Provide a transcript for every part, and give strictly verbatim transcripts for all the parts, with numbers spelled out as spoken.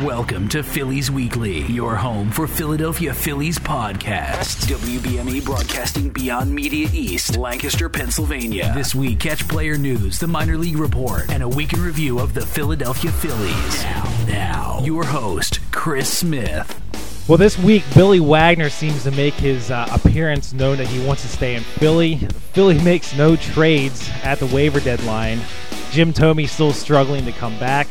Welcome to Phillies Weekly, your home for Philadelphia Phillies podcast. W B M E broadcasting beyond Media East, Lancaster, Pennsylvania. This week, catch player news, the minor league report, and a week in review of the Philadelphia Phillies. Now, now, your host, Chris Smith. Well, this week, Billy Wagner seems to make his uh, appearance known that he wants to stay in Philly. Philly makes no trades at the waiver deadline. Jim Thome still struggling to come back,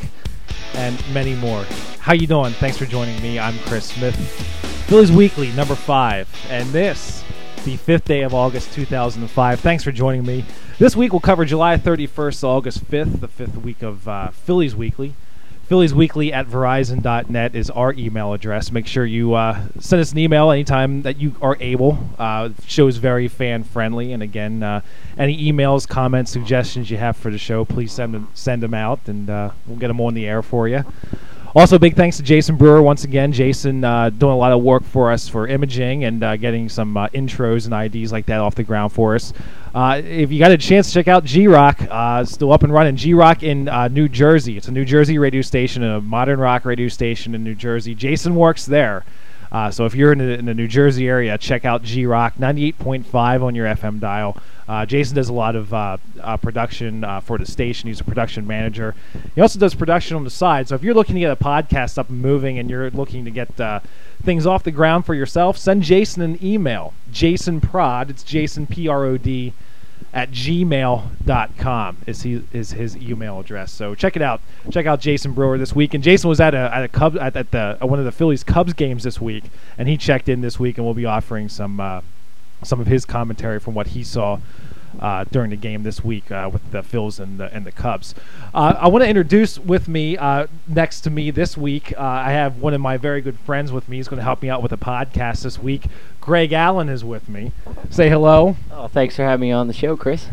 and many more. How you doing? Thanks for joining me. I'm Chris Smith. Phillies Weekly, number five, and this, the fifth day of August, two thousand five. Thanks for joining me. This week, we'll cover July thirty-first to August fifth, the fifth week of uh, Phillies Weekly. Phillies Weekly at Verizon dot net is our email address. Make sure you uh, send us an email anytime that you are able. Uh, the show is very fan-friendly. And again, uh, any emails, comments, suggestions you have for the show, please send them, send them out, and uh, we'll get them on the air for you. Also, big thanks to Jason Brewer once again. Jason uh, doing a lot of work for us for imaging and uh, getting some uh, intros and I Ds like that off the ground for us. Uh, if you got a chance to check out G-Rock, uh, still up and running. G-Rock in uh, New Jersey. It's a New Jersey radio station, a modern rock radio station in New Jersey. Jason works there. Uh, so if you're in the, in the New Jersey area, check out G-Rock, ninety-eight point five on your F M dial. Uh, Jason does a lot of uh, uh, production uh, for the station. He's a production manager. He also does production on the side. So if you're looking to get a podcast up and moving and you're looking to get uh, things off the ground for yourself, send Jason an email. Jason Prod, it's Jason, P R O D, at gmail dot com is, he, is his email address. So check it out. Check out Jason Brewer this week. And Jason was at a at a Cubs at, at the at one of the Phillies Cubs games this week, and he checked in this week, and we'll be offering some uh, some of his commentary from what he saw uh, during the game this week uh, with the Phils and the and the Cubs. Uh, I want to introduce with me uh, next to me this week. Uh, I have one of my very good friends with me. He's going to help me out with a podcast this week. Greg Allen is with me. Say hello. Oh, thanks for having me on the show, Chris.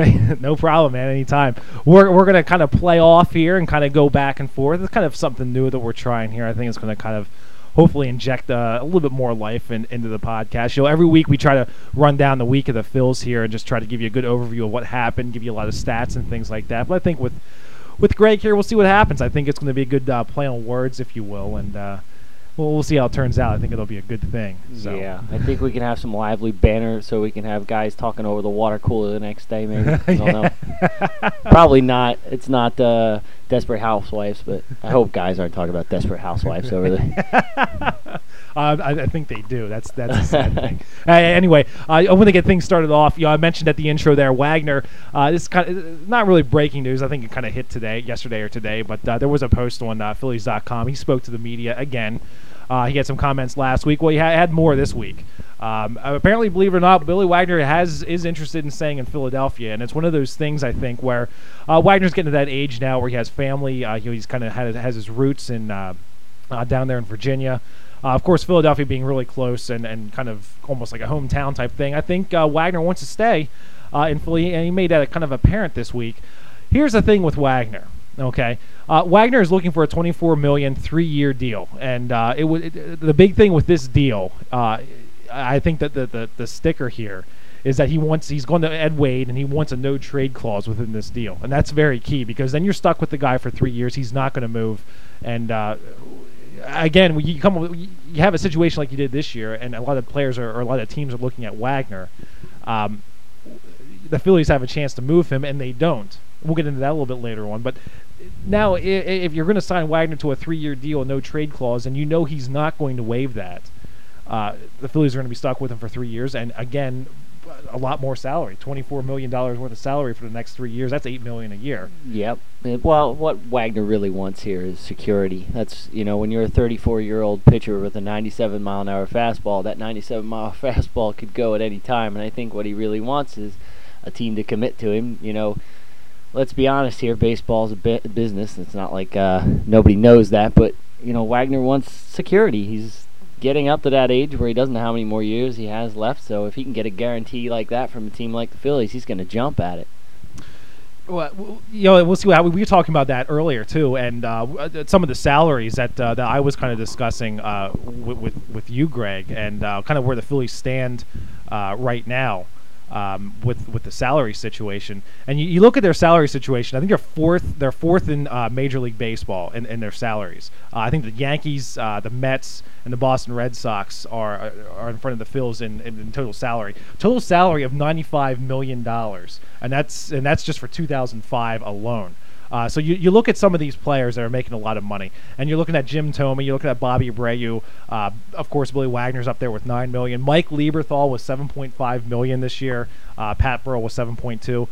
No problem, man. Anytime. We're we're going to kind of play off here and kind of go back and forth. It's kind of something new that we're trying here. I think it's going to kind of hopefully inject uh, a little bit more life in, into the podcast. You know, every week we try to run down the week of the Phils here and just try to give you a good overview of what happened, give you a lot of stats and things like that. But I think with with Greg here, we'll see what happens. I think it's going to be a good uh, play on words, if you will, and uh, Well, we'll see how it turns out. I think it'll be a good thing. So. Yeah, I think we can have some lively banner so we can have guys talking over the water cooler the next day, maybe. I don't know. Probably not. It's not uh, Desperate Housewives, but I hope guys aren't talking about Desperate Housewives over there. uh, I, I think they do. That's that's a sad thing. Uh, anyway, uh, I want to get things started off. You know, I mentioned at the intro there, Wagner. Uh, this is kind of not really breaking news. I think it kind of hit today, yesterday or today, but uh, there was a post on uh, Phillies dot com. He spoke to the media again. Uh, he had some comments last week. Well, he ha- had more this week. Um, apparently, believe it or not, Billy Wagner has is interested in staying in Philadelphia, and it's one of those things, I think, where uh, Wagner's getting to that age now where he has family. Uh, he's kind of has his roots in uh, uh, down there in Virginia. Uh, of course, Philadelphia being really close and, and kind of almost like a hometown type thing. I think uh, Wagner wants to stay uh, in Philly, and he made that kind of apparent this week. Here's the thing with Wagner. Okay, uh, Wagner is looking for a twenty-four million dollars three-year deal, and uh, it was the big thing with this deal. Uh, I think that the, the the sticker here is that he wants he's going to Ed Wade, and he wants a no trade clause within this deal, and that's very key because then you're stuck with the guy for three years. He's not going to move, and uh, again, when you come you have a situation like you did this year, and a lot of players are, or a lot of teams are looking at Wagner. Um, the Phillies have a chance to move him, and they don't. We'll get into that a little bit later on, but now if you're going to sign Wagner to a three-year deal, a no-trade clause, and you know he's not going to waive that, uh, the Phillies are going to be stuck with him for three years, and again, a lot more salary, twenty-four million dollars worth of salary for the next three years. That's eight million dollars a year. Yep. Well, what Wagner really wants here is security. That's, you know, when you're a thirty-four-year-old pitcher with a ninety-seven mile an hour fastball, that ninety-seven mile fastball could go at any time, and I think what he really wants is a team to commit to him, you know. Let's be honest here, baseball's a bit business. It's not like uh, nobody knows that, but, you know, Wagner wants security. He's getting up to that age where he doesn't know how many more years he has left, so if he can get a guarantee like that from a team like the Phillies, he's going to jump at it. Well, you know, we'll see how we were talking about that earlier too, and uh, some of the salaries that uh, that I was kind of discussing uh, with, with with you, Greg, and uh, kind of where the Phillies stand uh, right now. um, with with the salary situation. And you, you look at their salary situation. I think they're fourth. They're fourth in uh, Major League Baseball in, in their salaries. Uh, I think the Yankees, uh, the Mets, and the Boston Red Sox are are in front of the Phils in, in, in total salary. Total salary of ninety-five million dollars, and that's and that's just for two thousand five alone. Uh, so you, you look at some of these players that are making a lot of money, and you're looking at Jim Thome, you're looking at Bobby Abreu, uh, of course Billy Wagner's up there with nine million dollars. Mike Lieberthal was seven point five million dollars this year. Uh, Pat Burrell was seven point two.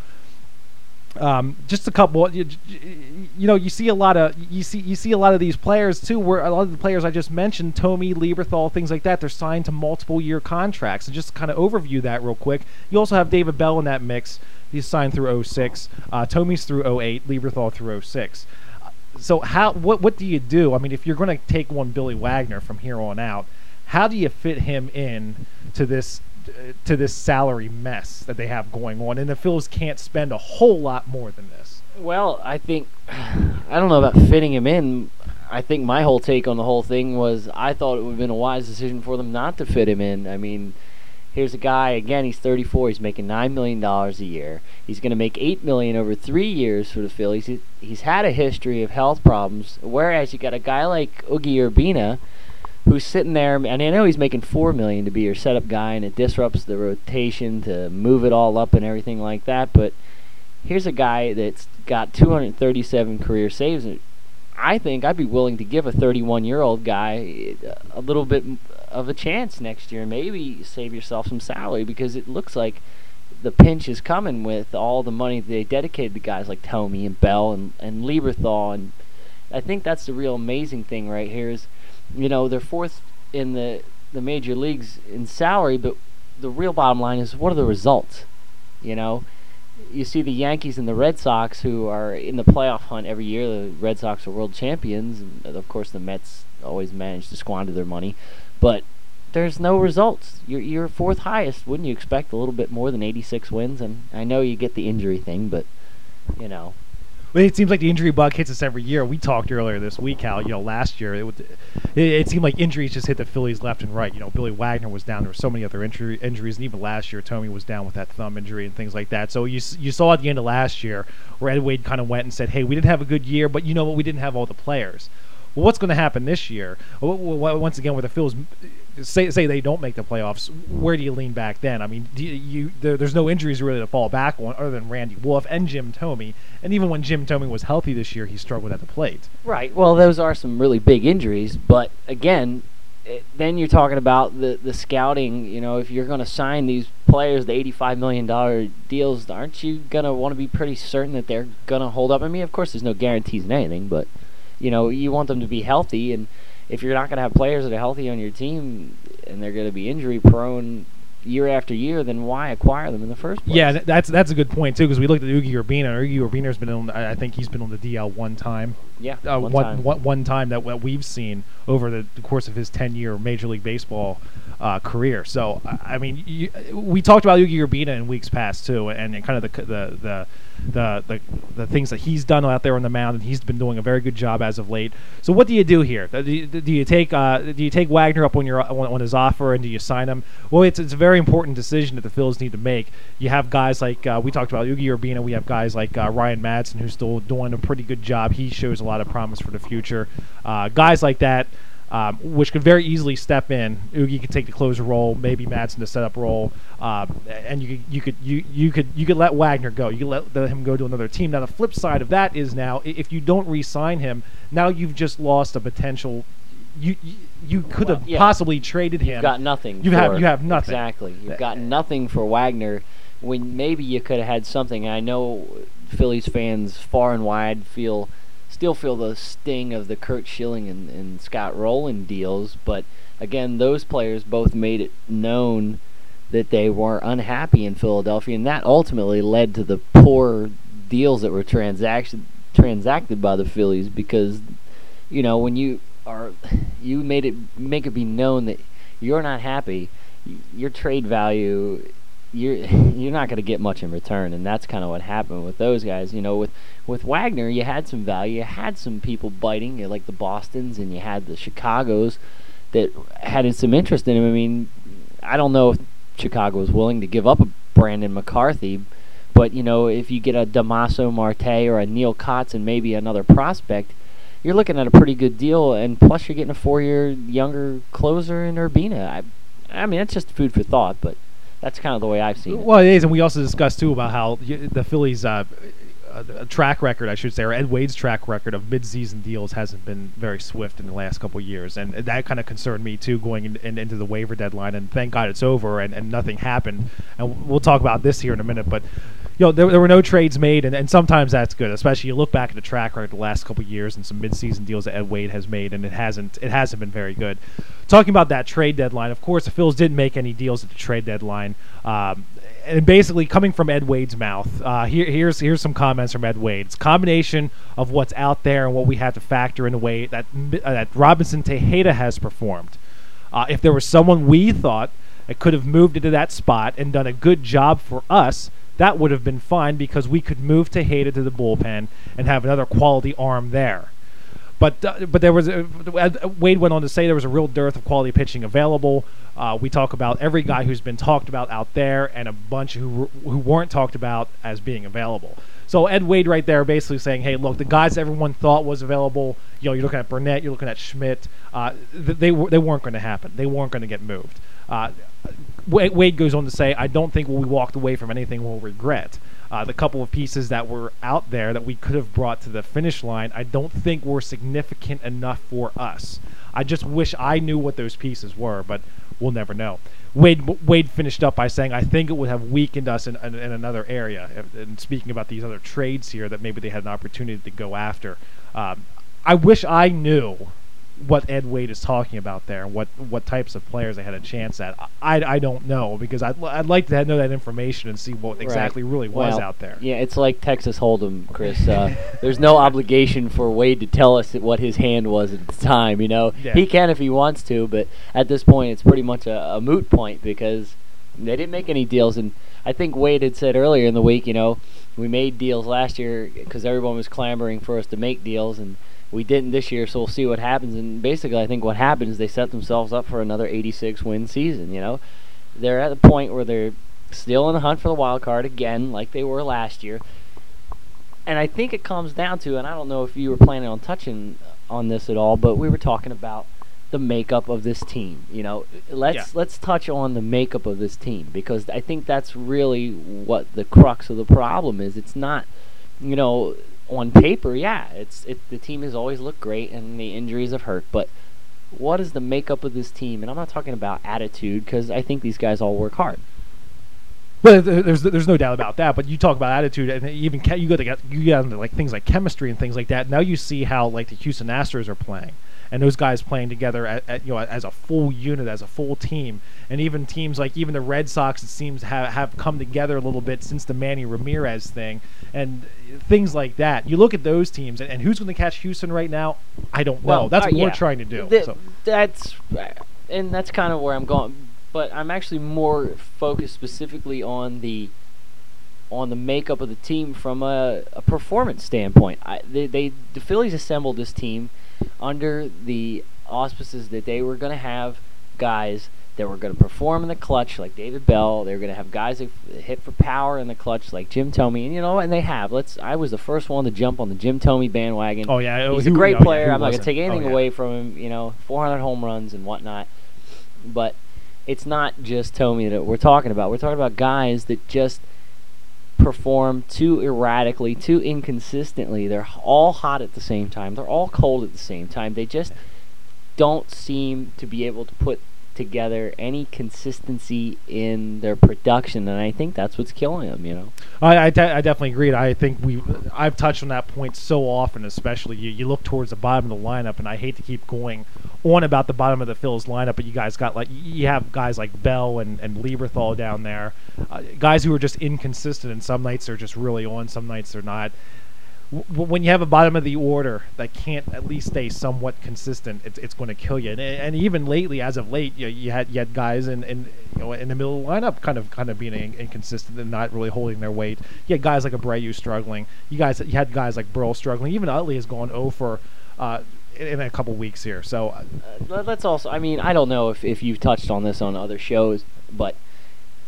Um, just a couple. You, you know, you see a lot of you see you see a lot of these players too. Where a lot of the players I just mentioned, Thome, Lieberthal, things like that, they're signed to multiple year contracts. And just to kind of overview that real quick, you also have David Bell in that mix. He's signed through oh six. Uh, Thome's through oh eight. Lieberthal through oh six. So how what what do you do? I mean, if you're going to take one Billy Wagner from here on out, how do you fit him in to this? to this salary mess that they have going on, and the Phils can't spend a whole lot more than this? Well, I think I don't know about fitting him in. I think my whole take on the whole thing was I thought it would have been a wise decision for them not to fit him in. I mean, here's a guy, again, he's thirty-four, he's making nine million dollars a year. He's going to make eight million dollars over three years for the Phillies. He, he's had a history of health problems, whereas you got a guy like Oogie Urbina, who's sitting there, and I know he's making four million dollars to be your setup guy, and it disrupts the rotation to move it all up and everything like that. But here's a guy that's got two hundred thirty-seven career saves. I think I'd be willing to give a thirty-one-year-old guy a little bit of a chance next year, and maybe save yourself some salary, because it looks like the pinch is coming with all the money they dedicated to guys like Thome and Bell and, and Lieberthal. And I think that's the real amazing thing right here is, you know, they're fourth in the, the major leagues in salary, but the real bottom line is, what are the results? You know, you see the Yankees and the Red Sox, who are in the playoff hunt every year. The Red Sox are world champions, and of course the Mets always manage to squander their money. But there's no results. You're, you're fourth highest. Wouldn't you expect a little bit more than eighty-six wins? And I know you get the injury thing, but, you know. Well, it seems like the injury bug hits us every year. We talked earlier this week how, you know, last year it, would, it, it seemed like injuries just hit the Phillies left and right. You know, Billy Wagner was down. There were so many other injury, injuries, and even last year, Thome was down with that thumb injury and things like that. So you you saw at the end of last year where Ed Wade kind of went and said, hey, we didn't have a good year, but you know what? We didn't have all the players. Well, what's going to happen this year? Once again, with the Phils, say say they don't make the playoffs, where do you lean back then? I mean, do you, you there, there's no injuries really to fall back on other than Randy Wolf and Jim Thome. And even when Jim Thome was healthy this year, he struggled at the plate. Right. Well, those are some really big injuries. But, again, it, then you're talking about the, the scouting. You know, if you're going to sign these players, the eighty-five million dollars deals, aren't you going to want to be pretty certain that they're going to hold up? I mean, of course, there's no guarantees in anything, but, you know, you want them to be healthy. And if you're not going to have players that are healthy on your team and they're going to be injury-prone year after year, then why acquire them in the first place? Yeah, that's that's a good point too, because we looked at Oogie Urbina. Oogie Urbina's been on, I think he's been on the D L one time. Yeah, uh, one, one, time. One, one time that what we've seen over the, the course of his ten-year Major League Baseball uh, career. So I mean, you, we talked about Oogie Urbina in weeks past too, and, and kind of the the the the the the things that he's done out there on the mound, and he's been doing a very good job as of late. So what do you do here? Do you, do you take uh, do you take Wagner up on your on, on his offer, and do you sign him? Well, it's it's a very important decision that the Phils need to make. You have guys like uh, we talked about Oogie Urbina. We have guys like uh, Ryan Madson, who's still doing a pretty good job. He shows a lot of promise for the future. Uh, guys like that. Um, which could very easily step in. Oogie could take the closer role, maybe Madson the setup role, um, and you could you could you you could you could let Wagner go. You could let, let him go to another team. Now the flip side of that is now if you don't re-sign him, now you've just lost a potential. You you, you could have well, yeah. possibly traded him. You've got nothing. You for, have you have nothing. Exactly. You've got nothing for Wagner when maybe you could have had something. I know Phillies fans far and wide feel. Still feel the sting of the Kurt Schilling and, and Scott Rowland deals, but again, those players both made it known that they were unhappy in Philadelphia, and that ultimately led to the poor deals that were transaction transacted by the Phillies. Because, you know, when you are, you made it make it be known that you're not happy, your trade value. You're you're not going to get much in return, and that's kind of what happened with those guys. You know, with with Wagner, you had some value, you had some people biting, you like the Bostons, and you had the Chicagos that had some interest in him. I mean, I don't know if Chicago was willing to give up a Brandon McCarthy. But, you know, if you get a Damaso Marte or a Neil Kotz and maybe another prospect, you're looking at a pretty good deal, and plus you're getting a four-year younger closer in Urbina. I, I mean, that's just food for thought, but that's kind of the way I've seen it. Well, it is, and we also discussed, too, about how the Phillies' uh, uh, track record, I should say, or Ed Wade's track record of mid-season deals hasn't been very swift in the last couple of years, and that kind of concerned me, too, going in, in, into the waiver deadline, and thank God it's over, and, and nothing happened. And we'll talk about this here in a minute, but you know, there, there were no trades made, and, and sometimes that's good. Especially you look back at the track record the last couple of years and some mid-season deals that Ed Wade has made, and it hasn't it hasn't been very good. Talking about that trade deadline, of course, the Phils didn't make any deals at the trade deadline, um, and basically coming from Ed Wade's mouth, uh, here, here's here's some comments from Ed Wade. It's a combination of what's out there and what we have to factor in the way that uh, that Robinson Tejeda has performed. Uh, if there was someone we thought that could have moved into that spot and done a good job for us, that would have been fine because we could move Tejeda to the bullpen and have another quality arm there. But uh, but there was a, Wade went on to say there was a real dearth of quality pitching available. Uh, we talk about every guy who's been talked about out there and a bunch who who weren't talked about as being available. So Ed Wade right there basically saying, hey, look, the guys everyone thought was available, you know, you're looking at Burnett, you're looking at Schmidt, uh, they, they, they weren't going to happen. They weren't going to get moved. Uh, Wade goes on to say, I don't think we walked away from anything we'll regret. Uh, the couple of pieces that were out there that we could have brought to the finish line, I don't think were significant enough for us. I just wish I knew what those pieces were, but we'll never know. Wade Wade finished up by saying, I think it would have weakened us in, in, in another area. And speaking about these other trades here that maybe they had an opportunity to go after, um, I wish I knew what Ed Wade is talking about there and what, what types of players they had a chance at. I, I don't know because I'd, I'd like to know that information and see what exactly right. really was well, out there. Yeah, it's like Texas Hold'em, Chris. Uh, there's no obligation for Wade to tell us what his hand was at the time. You know, yeah. He can if he wants to, but at this point it's pretty much a, a moot point because they didn't make any deals. And I think Wade had said earlier in the week, you know, we made deals last year because everyone was clamoring for us to make deals, and we didn't this year, so we'll see what happens. And basically, I think what happened is they set themselves up for another eighty-six win season. You know, they're at the point where they're still in the hunt for the wild card again, like they were last year. And I think it comes down to, and I don't know if you were planning on touching on this at all, but we were talking about the makeup of this team. You know, let's yeah. let's touch on the makeup of this team because I think that's really what the crux of the problem is. It's not, you know, on paper, yeah, it's it. The team has always looked great, and the injuries have hurt. But what is the makeup of this team? And I'm not talking about attitude, because I think these guys all work hard. But there's there's no doubt about that. But you talk about attitude, and even you go to get you get into like things like chemistry and things like that. Now you see how like the Houston Astros are playing, and those guys playing together at, at, you know as a full unit, as a full team. And even teams like even the Red Sox, it seems have have come together a little bit since the Manny Ramirez thing, and things like that. You look at those teams, and, and who's going to catch Houston right now? I don't know. Well, that's uh, what yeah. we're trying to do. The, so. That's and that's kind of where I'm going. But I'm actually more focused specifically on the on the makeup of the team from a, a performance standpoint. I, they, they the Phillies assembled this team under the auspices that they were going to have guys that were going to perform in the clutch like David Bell. They were going to have guys that hit for power in the clutch like Jim Thome, and you know, and they have. Let's. I was the first one to jump on the Jim Thome bandwagon. Oh yeah, he's who, a great oh, player. yeah, I'm not going to take anything oh, yeah. away from him. You know, four hundred home runs and whatnot. But it's not just Thome that we're talking about. We're talking about guys that just perform too erratically, too inconsistently. They're all hot at the same time. They're all cold at the same time. They just don't seem to be able to put together any consistency in their production, and I think that's what's killing them. You know, I, I, de- I definitely agree. I think we I've touched on that point so often, especially you, you look towards the bottom of the lineup, and I hate to keep going on about the bottom of the Phil's lineup, but you guys got like you have guys like Bell and and Lieberthal down there, uh, guys who are just inconsistent, and some nights they're just really on, some nights they're not. When you have a bottom of the order that can't at least stay somewhat consistent, it's it's going to kill you. And, and even lately, as of late, you, you had you had guys in, in you know in the middle of the lineup kind of kind of being in, inconsistent and not really holding their weight. You had guys like Abreu struggling. You guys you had guys like Burrell struggling. Even Utley has gone oh for uh, in, in a couple weeks here. So uh, let's also. I mean, I don't know if if you've touched on this on other shows, but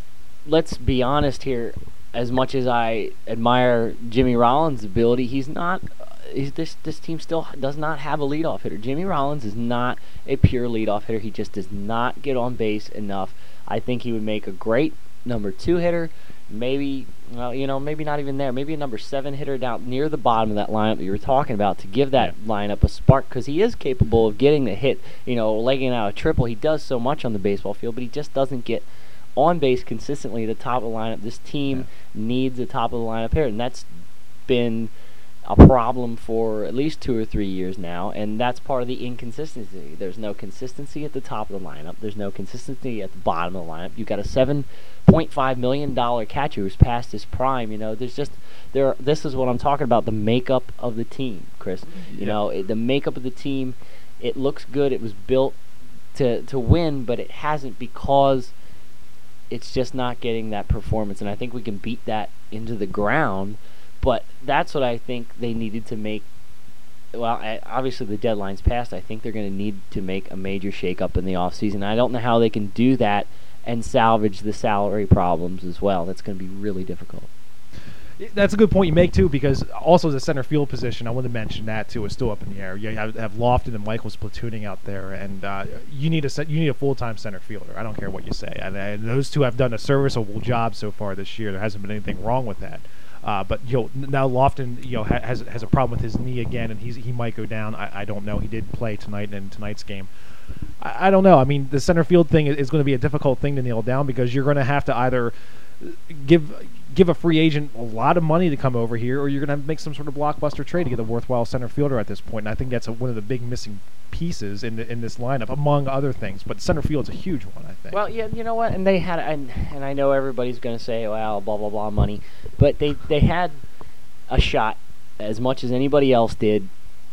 let's be honest here. As much as I admire Jimmy Rollins' ability, he's not. He's, this this team still does not have a leadoff hitter. Jimmy Rollins is not a pure leadoff hitter. He just does not get on base enough. I think he would make a great number two hitter. Maybe, well, you know, maybe not even there. Maybe a number seven hitter down near the bottom of that lineup that you were talking about to give that yeah. lineup a spark, because he is capable of getting the hit, you know, legging out a triple. He does so much on the baseball field, but he just doesn't get on base consistently at the top of the lineup. This team yeah. needs a top of the lineup hitter, and that's been a problem for at least two or three years now, and that's part of the inconsistency. There's no consistency at the top of the lineup. There's no consistency at the bottom of the lineup. You've got a seven point five million dollars catcher who's past his prime. You know, there's just there. Are, this is what I'm talking about, the makeup of the team, Chris. You yeah. know, it, the makeup of the team, it looks good. It was built to, to win, but it hasn't, because it's just not getting that performance, and I think we can beat that into the ground. But that's what I think they needed to make. Well, I, obviously the deadline's passed. I think they're going to need to make a major shakeup in the offseason. I don't know how they can do that and salvage the salary problems as well. That's going to be really difficult. That's a good point you make, too, because also the center field position, I want to mention that, too, is still up in the air. You have, have Lofton and Michaels platooning out there, and uh, you need a you need a full-time center fielder. I don't care what you say. And, and those two have done a serviceable job so far this year. There hasn't been anything wrong with that. Uh, but you know, now Lofton, you know, ha- has has a problem with his knee again, and he's he might go down. I, I don't know. He did play tonight in tonight's game. I, I don't know. I mean, the center field thing is, is going to be a difficult thing to nail down, because you're going to have to either give give a free agent a lot of money to come over here, or you're going to have to make some sort of blockbuster trade to get a worthwhile center fielder at this point. And I think that's a, one of the big missing pieces in the, in this lineup, among other things. But center field's a huge one, I think. Well, yeah, you know what? And they had, and, and I know everybody's going to say, well, blah blah blah, money, but they they had a shot as much as anybody else did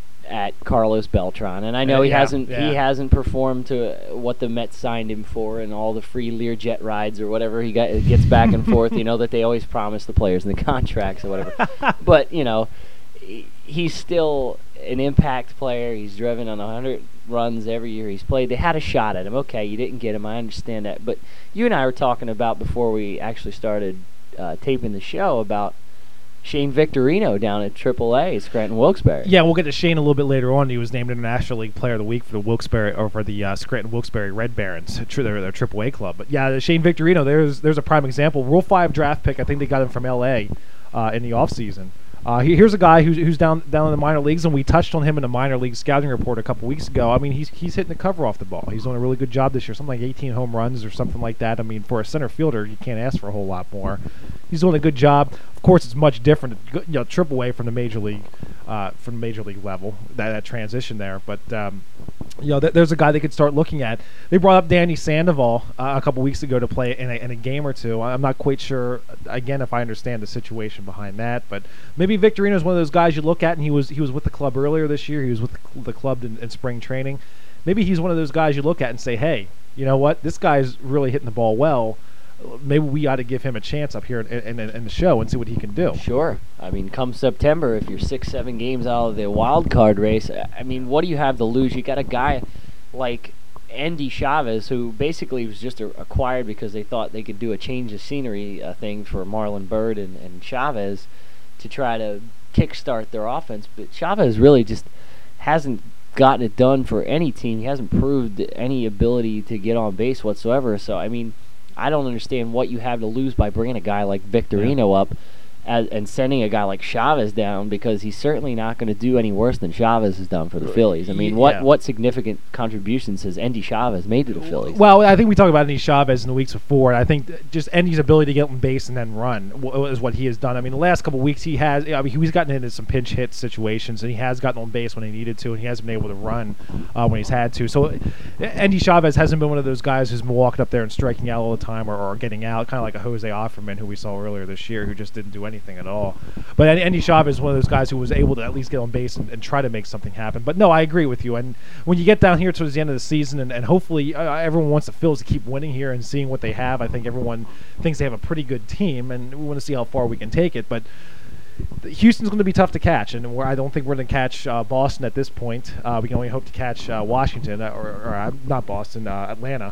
at Carlos Beltran, and I know uh, he yeah, hasn't yeah. he hasn't performed to what the Mets signed him for, and all the free Learjet rides or whatever he got, gets back and forth. You know that they always promise the players in the contracts or whatever. But you know, he, he's still an impact player. He's driven on one hundred runs every year he's played. They had a shot at him. Okay, you didn't get him. I understand that. But you and I were talking about, before we actually started uh, taping the show, about Shane Victorino down at triple A, Scranton Wilkes-Barre. Yeah, we'll get to Shane a little bit later on. He was named International League Player of the Week for the Wilkes-Barre, or for the uh, Scranton Wilkes-Barre Red Barons, their, their triple A club. But yeah, Shane Victorino, there's there's a prime example. Rule five draft pick. I think they got him from L A uh, in the offseason. Uh, here's a guy who's who's down down in the minor leagues, and we touched on him in a minor league scouting report a couple weeks ago. I mean, he's he's hitting the cover off the ball. He's doing a really good job this year, something like eighteen home runs or something like that. I mean, for a center fielder, you can't ask for a whole lot more. He's doing a good job. Of course, it's much different, you know, triple A from the major league, uh, from the major league level, that, that transition there. But um, you know, th- there's a guy they could start looking at. They brought up Danny Sandoval uh, a couple weeks ago to play in a, in a game or two. I'm not quite sure, again, if I understand the situation behind that, but maybe Victorino is one of those guys you look at, and he was he was with the club earlier this year. He was with the club in, in spring training. Maybe he's one of those guys you look at and say, hey, you know what, this guy's really hitting the ball well. Maybe we ought to give him a chance up here in, in, in the show and see what he can do. Sure. I mean, come September, if you're six, seven games out of the wild card race, I mean, what do you have to lose? You got a guy like Andy Chavez, who basically was just a, acquired because they thought they could do a change of scenery uh, thing for Marlon Byrd and, and Chavez to try to kickstart their offense. But Chavez really just hasn't gotten it done for any team. He hasn't proved any ability to get on base whatsoever. So, I mean, I don't understand what you have to lose by bringing a guy like Victorino yeah. up as, and sending a guy like Chavez down, because he's certainly not going to do any worse than Chavez has done for the Phillies. I mean, what, yeah. what significant contributions has Endy Chavez made to the Phillies? Well, I think we talked about Endy Chavez in the weeks before. I think just Endy's ability to get on base and then run is what he has done. I mean, the last couple of weeks he has, I mean, he's gotten into some pinch hit situations, and he has gotten on base when he needed to, and he hasn't been able to run uh, when he's had to. So Endy Chavez hasn't been one of those guys who's been walking up there and striking out all the time, or, or getting out, kind of like a Jose Offerman who we saw earlier this year, who just didn't do anything at all. But Endy Chavez is one of those guys who was able to at least get on base and, and try to make something happen. But no, I agree with you. And when you get down here towards the end of the season, and, and hopefully uh, everyone wants the Phils to keep winning here and seeing what they have. I think everyone thinks they have a pretty good team, and we want to see how far we can take it. But Houston's going to be tough to catch, and we're, I don't think we're going to catch uh, Boston at this point. Uh, we can only hope to catch uh, Washington, or, or uh, not Boston, uh, Atlanta.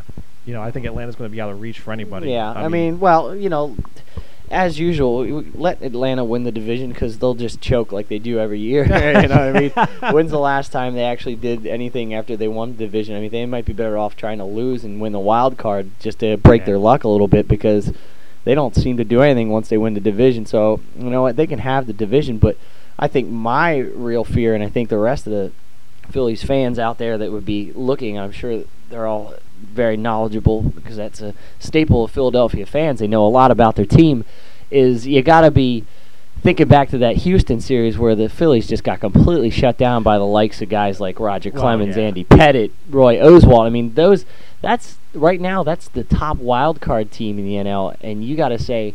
you know, I think Atlanta's going to be out of reach for anybody. Yeah, I, I mean, mean, well, you know, as usual, we let Atlanta win the division because they'll just choke like they do every year. You know what I mean? When's the last time they actually did anything after they won the division? I mean, they might be better off trying to lose and win the wild card just to break yeah. their luck a little bit, because they don't seem to do anything once they win the division. So, you know what, they can have the division, but I think my real fear, and I think the rest of the Phillies fans out there that would be looking, I'm sure they're all very knowledgeable because that's a staple of Philadelphia fans. They know a lot about their team, is you got to be thinking back to that Houston series where the Phillies just got completely shut down by the likes of guys like Roger Clemens, well, yeah. Andy Pettitte, Roy Oswalt. I mean, those that's right now that's the top wild card team in the N L, and you got to say,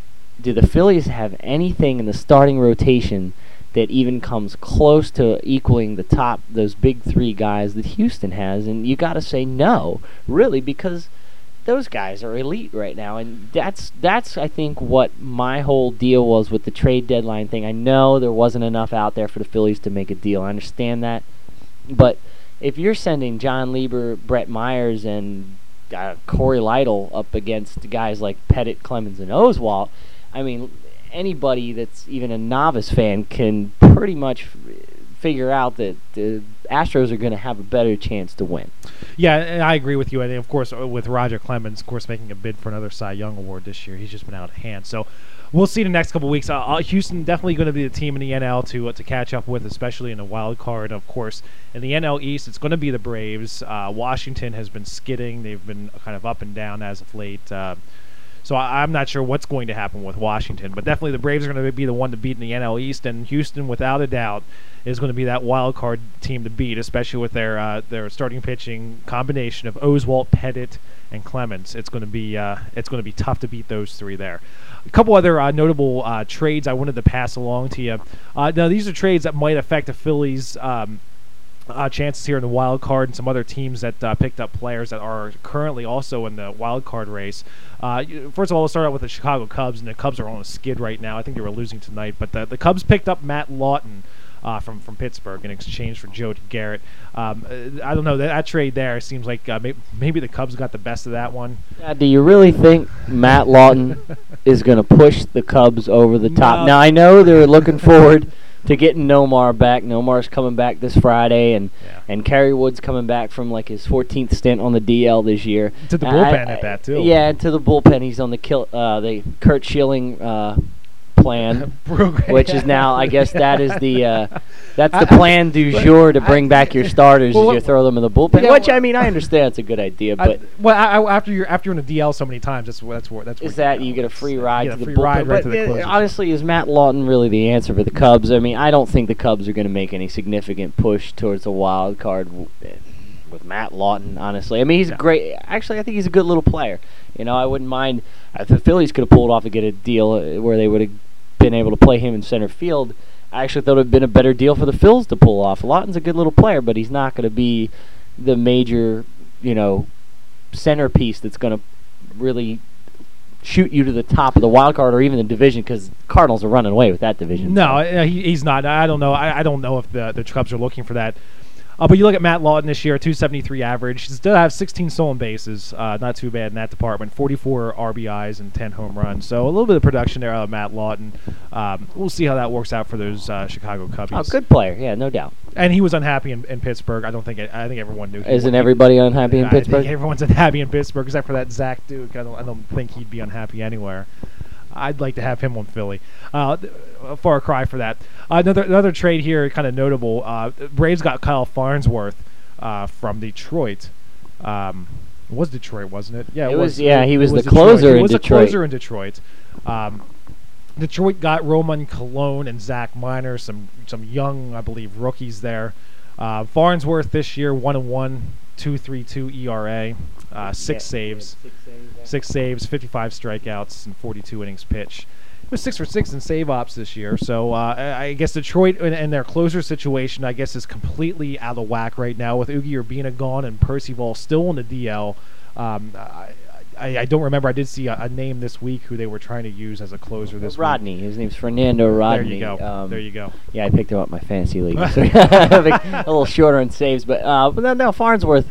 do the Phillies have anything in the starting rotation that even comes close to equaling the top, those big three guys that Houston has? And you got to say no, really, because those guys are elite right now. And that's, that's I think, what my whole deal was with the trade deadline thing. I know there wasn't enough out there for the Phillies to make a deal. I understand that. But if you're sending John Lieber, Brett Myers, and uh, Corey Lytle up against guys like Pettitte, Clemens, and Oswalt, I mean, anybody that's even a novice fan can pretty much f- figure out that the Astros are going to have a better chance to win. Yeah, and I agree with you. And, of course, with Roger Clemens, of course, making a bid for another Cy Young Award this year, he's just been out of hand. So we'll see the next couple of weeks. Uh, Houston definitely going to be the team in the N L to uh, to catch up with, especially in the wild card. Of course, in the N L East, it's going to be the Braves. Uh, Washington has been skidding. They've been kind of up and down as of late. Uh, So I, I'm not sure what's going to happen with Washington, but definitely the Braves are going to be the one to beat in the N L East, and Houston, without a doubt, is going to be that wild card team to beat, especially with their uh, their starting pitching combination of Oswalt, Pettitte, and Clemens. It's going to be uh, it's going to be tough to beat those three there. A couple other uh, notable uh, trades I wanted to pass along to you. Uh, now these are trades that might affect the Phillies' Um, Uh, chances here in the wild card, and some other teams that uh, picked up players that are currently also in the wild card race. Uh, first of all, we'll start out with the Chicago Cubs, and the Cubs are on a skid right now. I think they were losing tonight, but the, the Cubs picked up Matt Lawton uh, from from Pittsburgh in exchange for Joe Garrett. Um, I don't know, that, that trade there seems like uh, maybe, maybe the Cubs got the best of that one. Uh, do you really think Matt Lawton is going to push the Cubs over the top? No. Now, I know they're looking forward to getting Nomar back. Nomar's coming back this Friday, and yeah. and Kerry Wood's coming back from like his fourteenth stint on the D L this year. To the bullpen I, at that too. Yeah, to the bullpen. He's on the kill, uh, the Kurt Schilling uh, plan, which is now, I guess, that is the uh, that's the plan du jour to bring back your starters. Well, is you throw them in the bullpen. Yeah, which I mean, I understand it's a good idea, but I, well, I, I, after you're after you're in the D L so many times, that's that's what that's. Is that you get a free ride you to get a the free bullpen? ride right but to the it, closers. honestly, is Matt Lawton really the answer for the Cubs? I mean, I don't think the Cubs are going to make any significant push towards a wild card w- with Matt Lawton. Honestly, I mean, he's yeah. a great. Actually, I think he's a good little player. You know, I wouldn't mind if the Phillies could have pulled off to get a deal where they would have been able to play him in center field. I actually thought it would have been a better deal for the Phils to pull off. Lawton's a good little player, but he's not going to be the major, you know, centerpiece that's going to really shoot you to the top of the wild card or even the division, because Cardinals are running away with that division. No, uh, he, he's not. I don't know. I, I don't know if the the Cubs are looking for that. Uh, but you look at Matt Lawton this year, two seventy-three average. He still have sixteen stolen bases. Uh, not too bad in that department. forty-four R B Is and ten home runs. So a little bit of production there out of Matt Lawton. Um, we'll see how that works out for those uh, Chicago Cubbies. Oh, good player. Yeah, no doubt. And he was unhappy in, in Pittsburgh. I don't think it, I think everyone knew. Isn't everybody unhappy in I Pittsburgh? Think everyone's unhappy in Pittsburgh except for that Zach Duke. I don't. I don't think he'd be unhappy anywhere. I'd like to have him on Philly. Uh, a far cry for that. Uh, another another trade here, kind of notable. Uh, Braves got Kyle Farnsworth uh, from Detroit. Um, it was Detroit, wasn't it? Yeah, it, it was. was. Yeah, it, he was, it was the Detroit. closer he in was Detroit. the closer in Detroit. Um, Detroit got Roman Cologne and Zach Miner, some some young, I believe, rookies there. Uh, Farnsworth this year, one and one, two three two E R A, uh, six yeah, saves, six saves, yeah. six saves, fifty-five strikeouts, and forty-two innings pitched. He was six for six in save ops this year. So uh, I guess Detroit and, and their closer situation, I guess, is completely out of whack right now with Ugi Urbina gone and Percival still in the D L. Um, I, I, I don't remember. I did see a, a name this week who they were trying to use as a closer this Rodney. week. Rodney. His name's Fernando Rodney. There you go. Um, there you go. Yeah, I picked him up in my fantasy league. So a little shorter in saves. But, uh, but no, no, Farnsworth,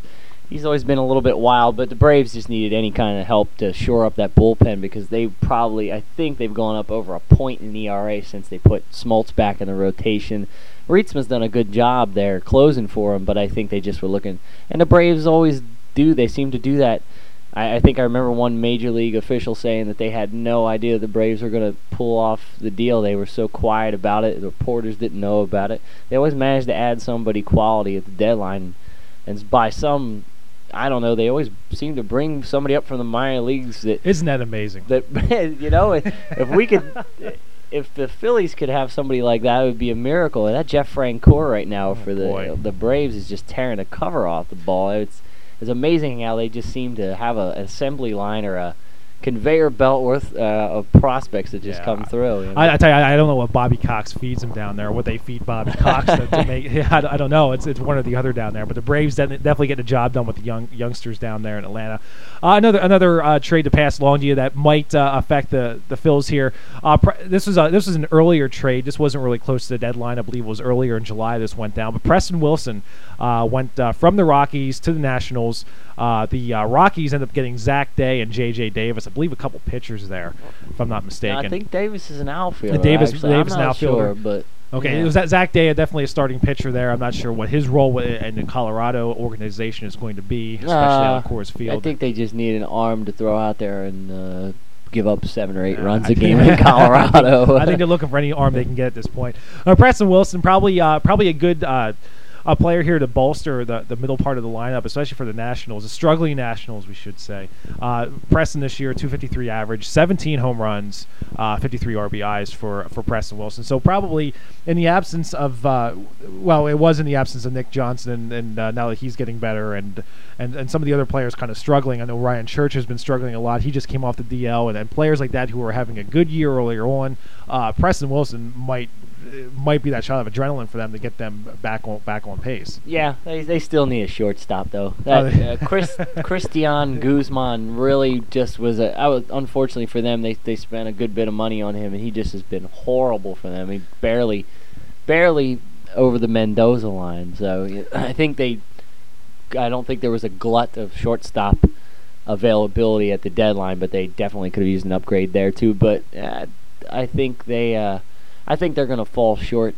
he's always been a little bit wild, but the Braves just needed any kind of help to shore up that bullpen because they probably, I think they've gone up over a point in E R A since they put Smoltz back in the rotation. Rietzman's done a good job there closing for him, but I think they just were looking, and the Braves always do, they seem to do that. I, I think I remember one major league official saying that they had no idea the Braves were going to pull off the deal. They were so quiet about it, the reporters didn't know about it. They always managed to add somebody quality at the deadline, and by some, I don't know, they always seem to bring somebody up from the minor leagues. That Isn't that amazing? That you know, if, if we could, if the Phillies could have somebody like that, it would be a miracle. And that Jeff Francoeur right now oh for boy. the the Braves is just tearing the cover off the ball. It's it's amazing how they just seem to have a, an assembly line or a conveyor belt worth uh, of prospects that just Yeah. come through. You know? I, I tell you, I, I don't know what Bobby Cox feeds him down there, what they feed Bobby Cox to, to make. I, I don't know. It's it's one or the other down there. But the Braves de- definitely get the job done with the young youngsters down there in Atlanta. Uh, another another uh, trade to pass along to you that might uh, affect the the Phils here. Uh, pre- this was a, this was an earlier trade. This wasn't really close to the deadline. I believe it was earlier in July. This went down. But Preston Wilson uh, went uh, from the Rockies to the Nationals. Uh, the uh, Rockies ended up getting Zach Day and J J Davis. I believe a couple pitchers there, if I'm not mistaken. I think Davis is an outfielder. Uh, Davis, actually. Davis I'm an not outfielder. sure, but Okay, yeah. it was that Zach Day, definitely a starting pitcher there. I'm not sure what his role wi- in the Colorado organization is going to be, especially Uh, out of Coors Field. I think they just need an arm to throw out there and uh, give up seven or eight Yeah, runs I a think- game in Colorado. I think they're looking for any arm they can get at this point. Uh, Preston Wilson, probably uh, probably a good uh, a player here to bolster the, the middle part of the lineup, especially for the Nationals, the struggling Nationals, we should say. Uh, Preston this year, two fifty-three average, seventeen home runs, uh, fifty-three R B Is for, for Preston Wilson. So probably in the absence of, uh, well, it was in the absence of Nick Johnson, and, and uh, now that he's getting better, and, and, and some of the other players kind of struggling. I know Ryan Church has been struggling a lot. He just came off the D L, and, and players like that who were having a good year earlier on, uh, Preston Wilson might might be that shot of adrenaline for them to get them back on back on pace. Yeah, they they still need a shortstop though. That uh, Chris Christian Guzman really just was a. I was unfortunately for them, they they spent a good bit of money on him, and he just has been horrible for them. He barely, barely over the Mendoza line. So I think they. I don't think there was a glut of shortstop availability at the deadline, but they definitely could have used an upgrade there too. But uh, I think they. Uh, I think they're going to fall short.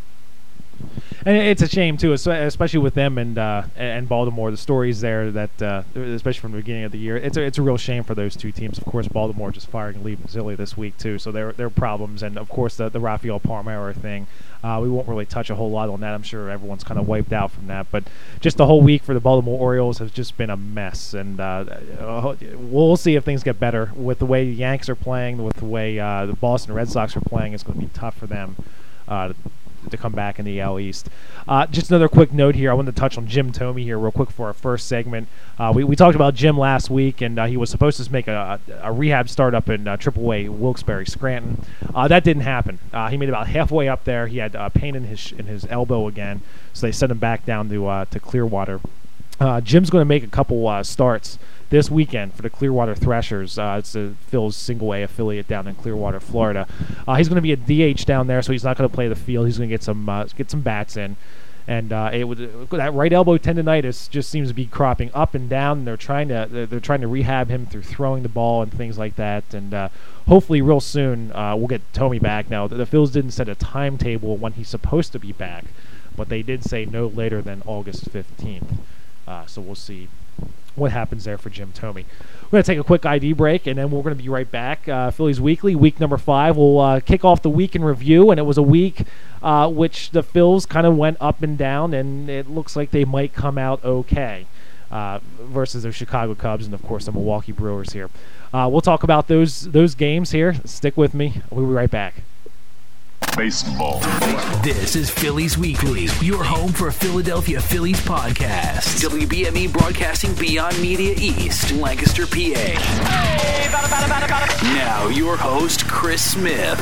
And it's a shame too, especially with them and uh, and Baltimore. The stories there that, uh, especially from the beginning of the year, it's a, it's a real shame for those two teams. Of course, Baltimore just firing Lee Mazzilli this week too, so there there are problems. And of course, the the Rafael Palmeiro thing, uh, we won't really touch a whole lot on that. I'm sure everyone's kind of wiped out from that. But just the whole week for the Baltimore Orioles has just been a mess. And uh, we'll see if things get better with the way the Yanks are playing, with the way uh, the Boston Red Sox are playing. It's going to be tough for them. Uh, to come back in the A L East. Uh, just another quick note here. I wanted to touch on Jim Thome here real quick for our first segment. Uh, we, we talked about Jim last week, and uh, he was supposed to make a, a rehab start up in uh, triple A Wilkes-Barre, Scranton. Uh, that didn't happen. Uh, he made about halfway up there. He had uh, pain in his in his elbow again, so they sent him back down to uh, to Clearwater. Uh, Jim's going to make a couple uh, starts this weekend for the Clearwater Threshers. Uh, it's the Phil's single A affiliate down in Clearwater, Florida. Uh, he's going to be a D H down there, so he's not going to play the field. He's going to get some uh, get some bats in. And uh, it would, that right elbow tendonitis just seems to be cropping up and down. And they're trying to they're, they're trying to rehab him through throwing the ball and things like that. And uh, hopefully, real soon, uh, we'll get Thome back. Now, the, the Phils didn't set a timetable when he's supposed to be back, but they did say no later than August fifteenth. Uh, so we'll see what happens there for Jim Thome. We're going to take a quick I D break, and then we're going to be right back. Uh, Phillies Weekly, week number five. We'll uh, kick off the week in review, and it was a week uh, which the Phils kind of went up and down, and it looks like they might come out okay uh, versus the Chicago Cubs and, of course, the Milwaukee Brewers here. Uh, we'll talk about those those games here. Stick with me. We'll be right back. Baseball. This is Phillies Weekly, your home for Philadelphia Phillies podcast. W B M E Broadcasting Beyond Media East, Lancaster, P A. Hey, bada, bada, bada, bada. Now your host, Chris Smith.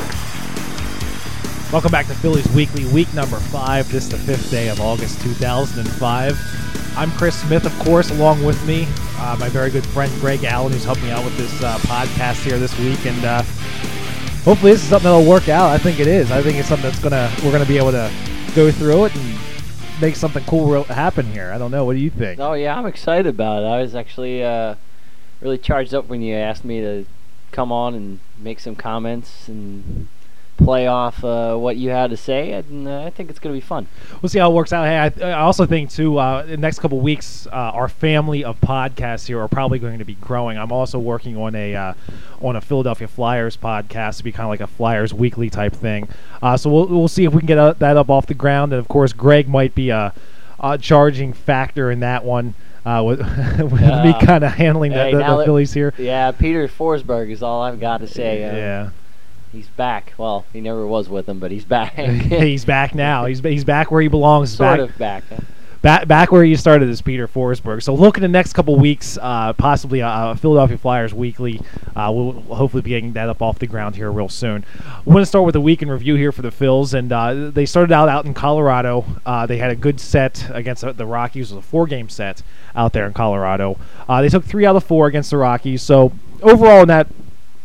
Welcome back to Phillies Weekly, week number five. This is the fifth day of August two thousand five. I'm Chris Smith, of course, along with me, uh, my very good friend Greg Allen, who's helped me out with this uh, podcast here this week, and uh, hopefully this is something that'll work out. I think it is. I think it's something that's gonna we're gonna be able to go through it and make something cool real happen here. I don't know. What do you think? Oh yeah, I'm excited about it. I was actually uh, really charged up when you asked me to come on and make some comments and play off uh, what you had to say, and uh, I think it's going to be fun. We'll see how it works out. Hey, I, I also think, too, uh, the next couple weeks, uh, our family of podcasts here are probably going to be growing. I'm also working on a uh, on a Philadelphia Flyers podcast to be kind of like a Flyers weekly type thing. Uh, so we'll we'll see if we can get uh, that up off the ground. And, of course, Greg might be a, a charging factor in that one. Uh, with with uh, me kind of handling hey, the, the, the Phillies here. Yeah, Peter Forsberg is all I've got to say. Uh, yeah. He's back. Well, he never was with them, but he's back. He's back now. He's he's back where he belongs. Sort back, of back. Huh? Back back where you started is Peter Forsberg. So look in the next couple weeks, uh, possibly a, a Philadelphia Flyers weekly. Uh, we'll, we'll hopefully be getting that up off the ground here real soon. We're going to start with a week in review here for the Phils, and uh, they started out out in Colorado. Uh, they had a good set against the Rockies. It was a four-game set out there in Colorado. Uh, they took three out of four against the Rockies. So overall in that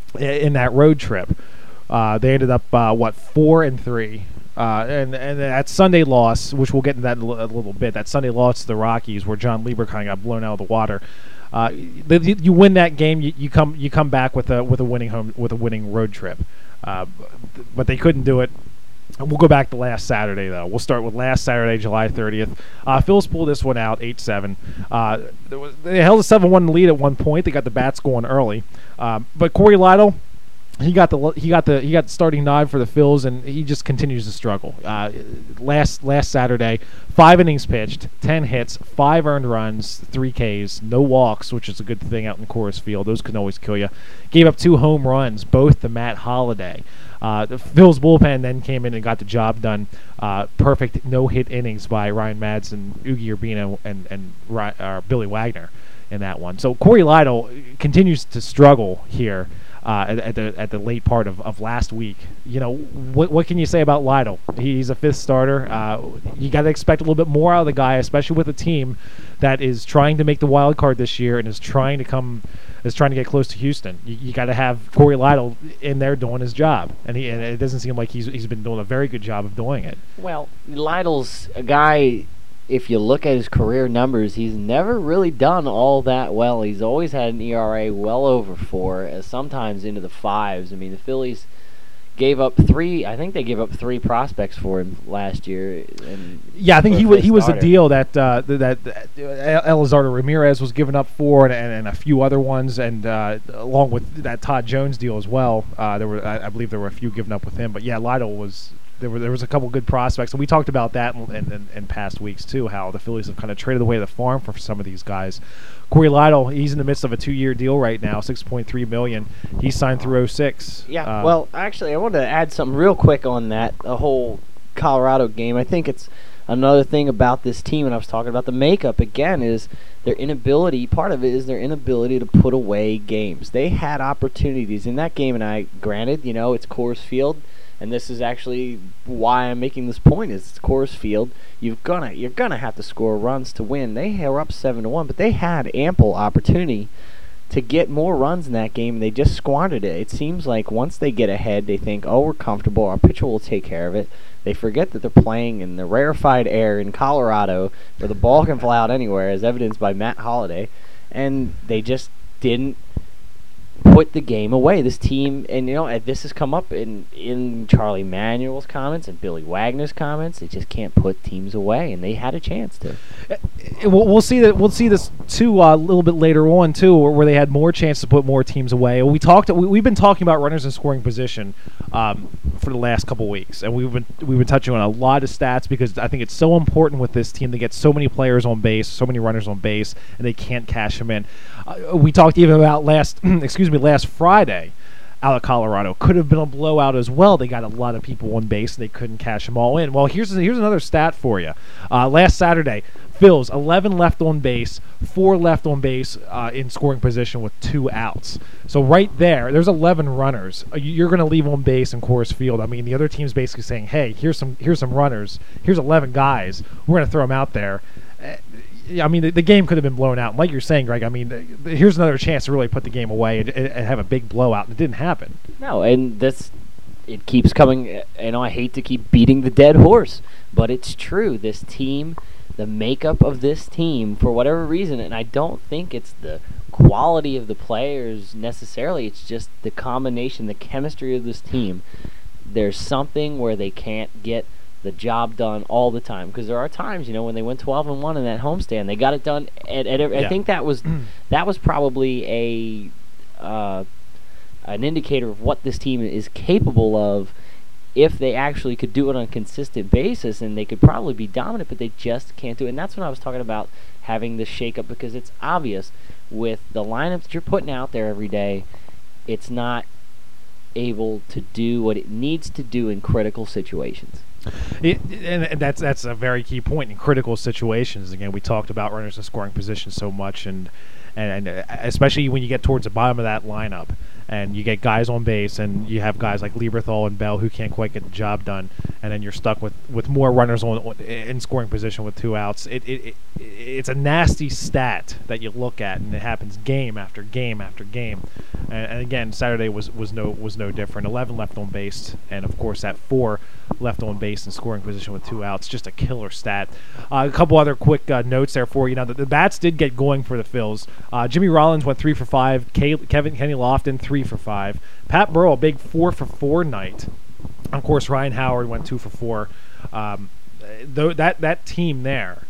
in that road trip, Uh, they ended up uh, what four and three, uh, and and that Sunday loss, which we'll get into that in a little bit. That Sunday loss to the Rockies, where John Lieber kind of got blown out of the water. Uh, you, you win that game, you, you come you come back with a with a winning home with a winning road trip, uh, but they couldn't do it. We'll go back to last Saturday though. We'll start with last Saturday, July thirtieth. Uh, Phil's pulled this one out eight seven. Uh, there was, they held a seven one lead at one point. They got the bats going early, uh, but Corey Lytle. He got the he got the he got the starting nod for the Phils, and he just continues to struggle. Uh, last last Saturday, five innings pitched, ten hits, five earned runs, three Ks, no walks, which is a good thing out in Coors Field. Those can always kill you. Gave up two home runs, both to Matt Holliday. Uh, the Phils bullpen then came in and got the job done. Uh, perfect no-hit innings by Ryan Madsen, Ugi Urbina, and and uh, Billy Wagner in that one. So Corey Lytle continues to struggle here. Uh, at, at the at the late part of, of last week, you know, what what can you say about Lytle? He's a fifth starter. Uh, you got to expect a little bit more out of the guy, especially with a team that is trying to make the wild card this year and is trying to come is trying to get close to Houston. You, you got to have Corey Lytle in there doing his job, and he and it doesn't seem like he's he's been doing a very good job of doing it. Well, Lytle's a guy. If you look at his career numbers, he's never really done all that well. He's always had an E R A well over four, uh, sometimes into the fives. I mean, the Phillies gave up three. I think they gave up three prospects for him last year. And yeah, I think he was he was starter. a deal that uh, that, that Elizardo Ramirez was given up for, and, and, and a few other ones, and uh, along with that Todd Jones deal as well. Uh, there were, I, I believe, there were a few given up with him. But yeah, Lytle was. There were there was a couple good prospects, and we talked about that in, in, in past weeks too. How the Phillies have kind of traded away the farm for some of these guys. Corey Lytle, he's in the midst of a two-year deal right now, six point three million. He's signed through oh six. Yeah. Uh, well, actually, I wanted to add something real quick on that the whole Colorado game. I think it's another thing about this team, and I was talking about the makeup again, is their inability. Part of it is their inability to put away games. They had opportunities in that game, and I granted, you know, it's Coors Field. And this is actually why I'm making this point: is it's Coors Field. You've gonna you're gonna have to score runs to win. They were up seven to one, but they had ample opportunity to get more runs in that game, and they just squandered it. It seems like once they get ahead, they think, "Oh, we're comfortable. Our pitcher will take care of it." They forget that they're playing in the rarefied air in Colorado, where the ball can fly out anywhere, as evidenced by Matt Holliday, and they just didn't put the game away. This team, and you know, this has come up in in Charlie Manuel's comments and Billy Wagner's comments. They just can't put teams away, and they had a chance to. We'll, we'll see that. We'll see this too uh, a little bit later on too, where, where they had more chance to put more teams away. We talked. We, we've been talking about runners in scoring position um, for the last couple weeks, and we've been we've been touching on a lot of stats because I think it's so important with this team to get so many players on base, so many runners on base, and they can't cash them in. Uh, we talked even about last. excuse me. Last Friday out of Colorado. Could have been a blowout as well. They got a lot of people on base and they couldn't cash them all in. Well, here's here's another stat for you. Uh, last Saturday, Phils, eleven left on base, four left on base uh, in scoring position with two outs. So right there, there's eleven runners. You're going to leave on base in Coors Field. I mean, the other team's basically saying, hey, here's some here's some runners. Here's eleven guys. We're going to throw them out there. I mean, the, the game could have been blown out. And like you're saying, Greg, I mean, the, the, here's another chance to really put the game away and, and have a big blowout, and it didn't happen. No, and that's it keeps coming. You know, I hate to keep beating the dead horse, but it's true. This team, the makeup of this team, for whatever reason, and I don't think it's the quality of the players necessarily, it's just the combination, the chemistry of this team. There's something where they can't get the job done all the time, because there are times, you know, when they went twelve and one in that homestand, they got it done. At, at, yeah. I think that was that was probably a uh, an indicator of what this team is capable of if they actually could do it on a consistent basis, and they could probably be dominant, but they just can't do it. And that's when I was talking about having this shakeup, because it's obvious with the lineup that you're putting out there every day, it's not able to do what it needs to do in critical situations. It, and that's that's a very key point in critical situations. Again, we talked about runners in scoring position so much, and and, and especially when you get towards the bottom of that lineup, and you get guys on base, and you have guys like Lieberthal and Bell who can't quite get the job done, and then you're stuck with, with more runners on, on in scoring position with two outs. It, it it it's a nasty stat that you look at, and it happens game after game after game. And, and again, Saturday was, was no was no different. eleven left on base, and of course that four left on base in scoring position with two outs. Just a killer stat. Uh, a couple other quick uh, notes there for you. Now, the, the bats did get going for the Phils. Uh, Jimmy Rollins went three for five. Kay, Kevin Kenny Lofton three for five. Pat Burrell, a big four for four night. Of course, Ryan Howard went two for four. Um, th- that that team there,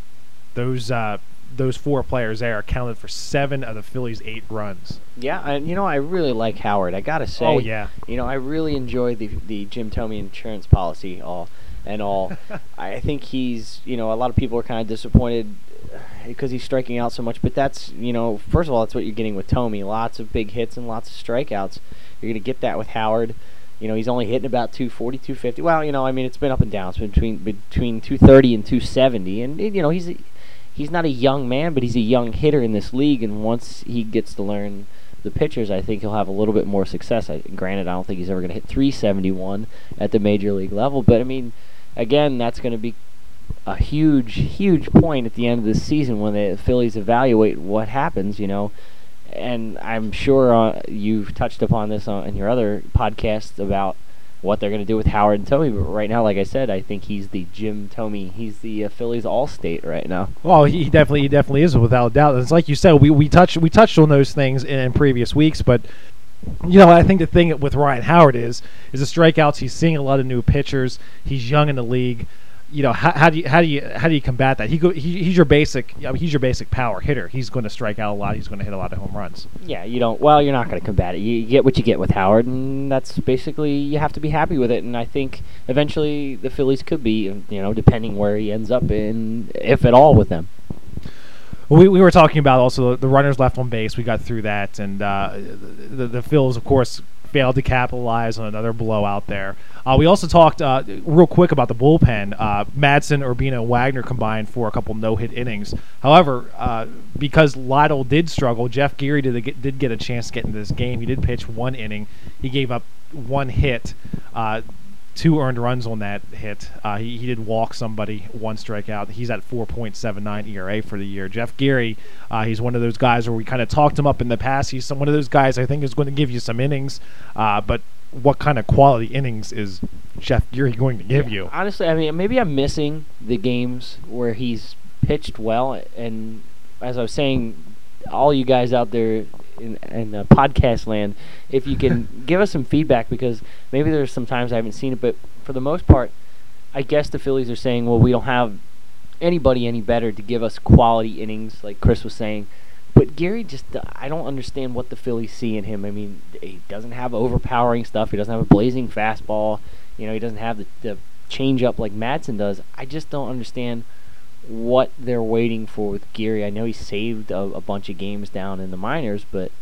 those uh, those four players there accounted for seven of the Phillies' eight runs. Yeah, and you know, I really like Howard. I gotta say, oh yeah, you know, I really enjoy the the Jim Thome insurance policy all and all. I think he's, you know, a lot of people are kind of disappointed because he's striking out so much, but that's, you know, first of all, that's what you're getting with Thome. Lots of big hits and lots of strikeouts. You're gonna get that with Howard. You know, he's only hitting about two forty, two fifty. Well, you know, I mean, it's been up and down. It's been between between two thirty and two seventy, and you know, he's a, he's not a young man, but he's a young hitter in this league, and once he gets to learn the pitchers, I think he'll have a little bit more success. I, granted, I don't think he's ever going to hit three seventy-one at the major league level, but I mean, again, that's going to be a huge, huge point at the end of the season when the Phillies evaluate what happens, you know. And I'm sure uh, you've touched upon this on, in your other podcasts about what they're going to do with Howard and Thome. But right now, like I said, I think he's the Jim Thome. He's the uh, Phillies All-State right now. Well, he definitely, he definitely is, without a doubt. It's like you said, we we touched we touched on those things in, in previous weeks, but you know, I think the thing with Ryan Howard is is the strikeouts. He's seeing a lot of new pitchers. He's young in the league. You know, how, how do you how do you how do you combat that? He go he, he's your basic I mean, he's your basic power hitter. He's going to strike out a lot. He's going to hit a lot of home runs. Yeah, you don't. Well, you're not going to combat it. You, you get what you get with Howard, and that's basically, you have to be happy with it. And I think eventually the Phillies could be, you know, depending where he ends up in, if at all, with them. Well, we we were talking about also the runners left on base. We got through that, and uh, the the Phils, of course, failed to capitalize on another blowout there. Uh, we also talked uh, real quick about the bullpen. Uh, Madsen, Urbina, and Wagner combined for a couple no-hit innings. However, uh, because Lytle did struggle, Jeff Geary did, did get a chance to get into this game. He did pitch one inning. He gave up one hit, uh, two earned runs on that hit. Uh, he, he did walk somebody, one strikeout. He's at four point seven nine E R A for the year. Jeff Geary, uh, he's one of those guys where we kind of talked him up in the past. He's some, one of those guys I think is going to give you some innings, uh, but what kind of quality innings is Jeff Geary going to give yeah, you? Honestly, I mean, maybe I'm missing the games where he's pitched well, and as I was saying, all you guys out there in, in uh, podcast land, if you can give us some feedback, because maybe there's some times I haven't seen it, but for the most part, I guess the Phillies are saying, well, we don't have anybody any better to give us quality innings, like Chris was saying. But Geary just, I don't understand what the Phillies see in him. I mean, he doesn't have overpowering stuff. He doesn't have a blazing fastball. You know, he doesn't have the, the change-up like Madsen does. I just don't understand what they're waiting for with Geary. I know he saved a, a bunch of games down in the minors, but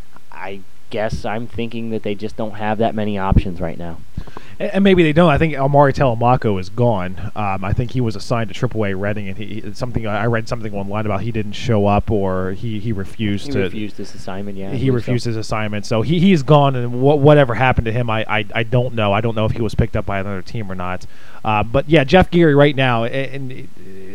I guess I'm thinking that they just don't have that many options right now. And maybe they don't. I think Amari Telemaco is gone. Um, I think he was assigned to triple A Reading, and he, he something I read something online about he didn't show up or he, he refused he to. He refused his assignment. Yeah, he refused so. his assignment, so he he's gone. And wh- whatever happened to him, I, I I don't know. I don't know if he was picked up by another team or not. Uh, but yeah, Jeff Geary right now, and, and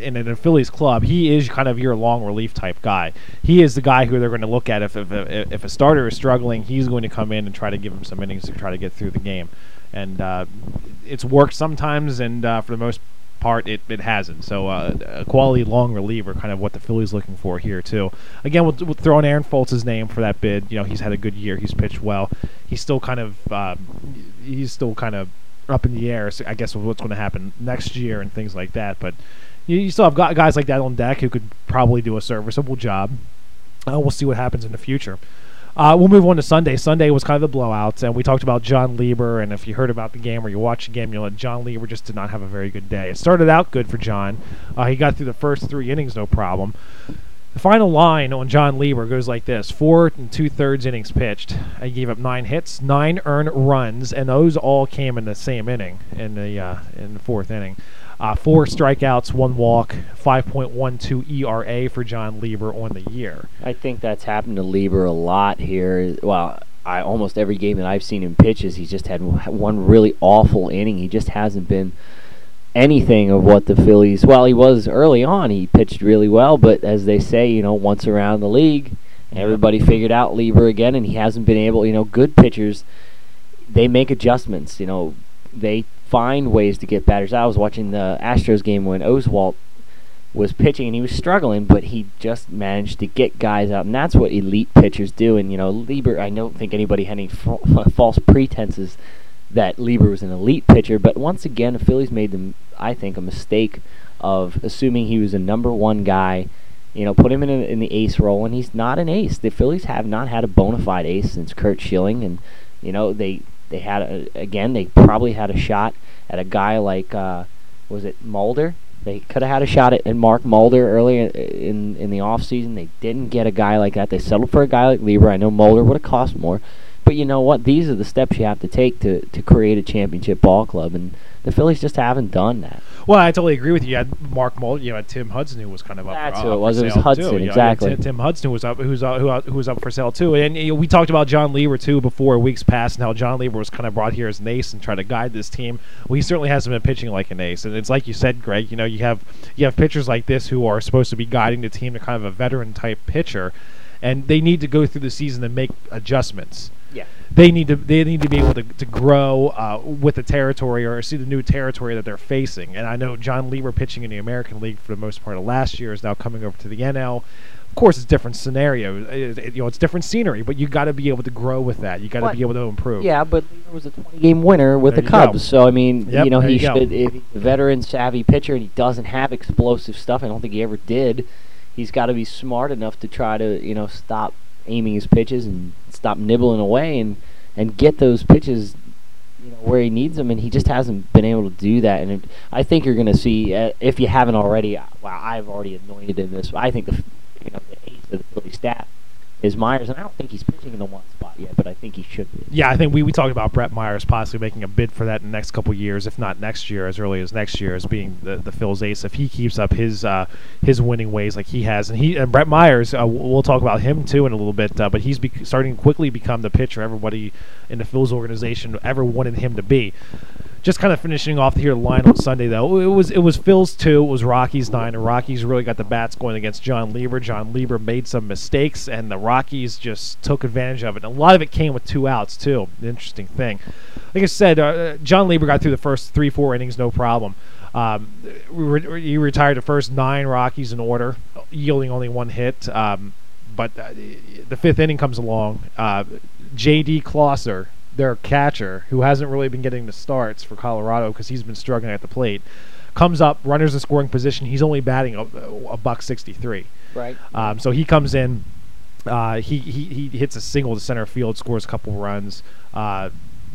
in a Phillies club, he is kind of your long relief type guy. He is the guy who they're going to look at if if, if a starter is struggling. He's going to come in and try to give him some innings to try to get through the game. And uh, it's worked sometimes, and uh, for the most part, it, it hasn't. So uh, a quality long reliever, kind of what the Phillies looking for here too. Again, we'll, we'll throw in Aaron Foltz's name for that bid. You know, he's had a good year. He's pitched well. He's still kind of uh, he's still kind of up in the air, so I guess, with what's going to happen next year and things like that. But you, you still have got guys like that on deck who could probably do a serviceable job. Uh, we'll see what happens in the future. Uh, we'll move on to Sunday. Sunday was kind of the blowout, and we talked about John Lieber, and if you heard about the game or you watched the game, you know that John Lieber just did not have a very good day. It started out good for John. Uh, he got through the first three innings, no problem. The final line on John Lieber goes like this: four and two-thirds innings pitched. He gave up nine hits, nine earned runs, and those all came in the same inning, in the uh, in the fourth inning. Uh, four strikeouts, one walk, five point one two E R A for John Lieber on the year. I think that's happened to Lieber a lot here. Well, I almost every game that I've seen him pitches, he's just had one really awful inning. He just hasn't been anything of what the Phillies. Well, he was early on. He pitched really well, but as they say, you know, once around the league, everybody figured out Lieber again, and he hasn't been able. You know, good pitchers, they make adjustments. You know, they find ways to get batters. I was watching the Astros game when Oswalt was pitching, and he was struggling, but he just managed to get guys out, and that's what elite pitchers do. And, you know, Lieber, I don't think anybody had any fa- false pretenses that Lieber was an elite pitcher, but once again, the Phillies made, them, I think, a mistake of assuming he was a number one guy, you know, put him in, a, in the ace role, and he's not an ace. The Phillies have not had a bona fide ace since Curt Schilling, and, you know, they... They had, a, again, they probably had a shot at a guy like, uh, was it Mulder? They could have had a shot at, at Mark Mulder earlier in, in the offseason. They didn't get a guy like that. They settled for a guy like Lieber. I know Mulder would have cost more. But you know what? These are the steps you have to take to, to create a championship ball club, and the Phillies just haven't done that. Well, I totally agree with you. You had Mark Mulder, you had Tim Hudson, who was kind of up. That's for, who uh, it was. It was Hudson, too. exactly. You know, Tim, Tim Hudson was up, who's uh, who, uh, who was up for sale too. And you know, we talked about John Lieber too before weeks past, and how John Lieber was kind of brought here as an ace and try to guide this team. Well, he certainly hasn't been pitching like an ace, and it's like you said, Greg. You know, you have you have pitchers like this who are supposed to be guiding the team to kind of a veteran type pitcher, and they need to go through the season and make adjustments. Yeah. They need to they need to be able to, to grow uh, with the territory, or see the new territory that they're facing. And I know John Lieber pitching in the American League for the most part of last year is now coming over to the N L. Of course, it's different scenario. It, it, you know, it's different scenery, but you got to be able to grow with that. You got to be able to improve. Yeah, but Lieber was a twenty-game winner with There the you Cubs, go. so I mean, Yep, you know, there he you go. should. If he's a veteran, savvy pitcher, and he doesn't have explosive stuff, I don't think he ever did. He's got to be smart enough to try to, you know, stop aiming his pitches and stop nibbling away and, and get those pitches, you know, where he needs them, and he just hasn't been able to do that. And it, I think you're going to see, uh, if you haven't already, uh, wow, I've already anointed him this. I think the, you know, the ace of the Philly staff is Myers, and I don't think he's pitching in the one spot yet, but I think he should be. Yeah, I think we, we talked about Brett Myers possibly making a bid for that in the next couple of years, if not next year, as early as next year, as being the, the Phil's ace. If he keeps up his uh, his winning ways like he has, and he and Brett Myers, uh, we'll talk about him too in a little bit, uh, but he's be- starting to quickly become the pitcher everybody in the Phil's organization ever wanted him to be. Just kind of finishing off here the line on Sunday, though, it was it was Phil's two, it was Rockies nine, and Rockies really got the bats going against John Lieber. John Lieber made some mistakes, and the Rockies just took advantage of it. And a lot of it came with two outs, too. An interesting thing. Like I said, uh, John Lieber got through the first three, four innings, no problem. Um, re- he retired the first nine Rockies in order, yielding only one hit. Um, but uh, the fifth inning comes along. Uh, J D. Closser, their catcher, who hasn't really been getting the starts for Colorado because he's been struggling at the plate, comes up, runners in scoring position. He's only batting a, a buck sixty-three. Right. Um, so he comes in. Uh, he, he he hits a single to center field, scores a couple runs. Uh,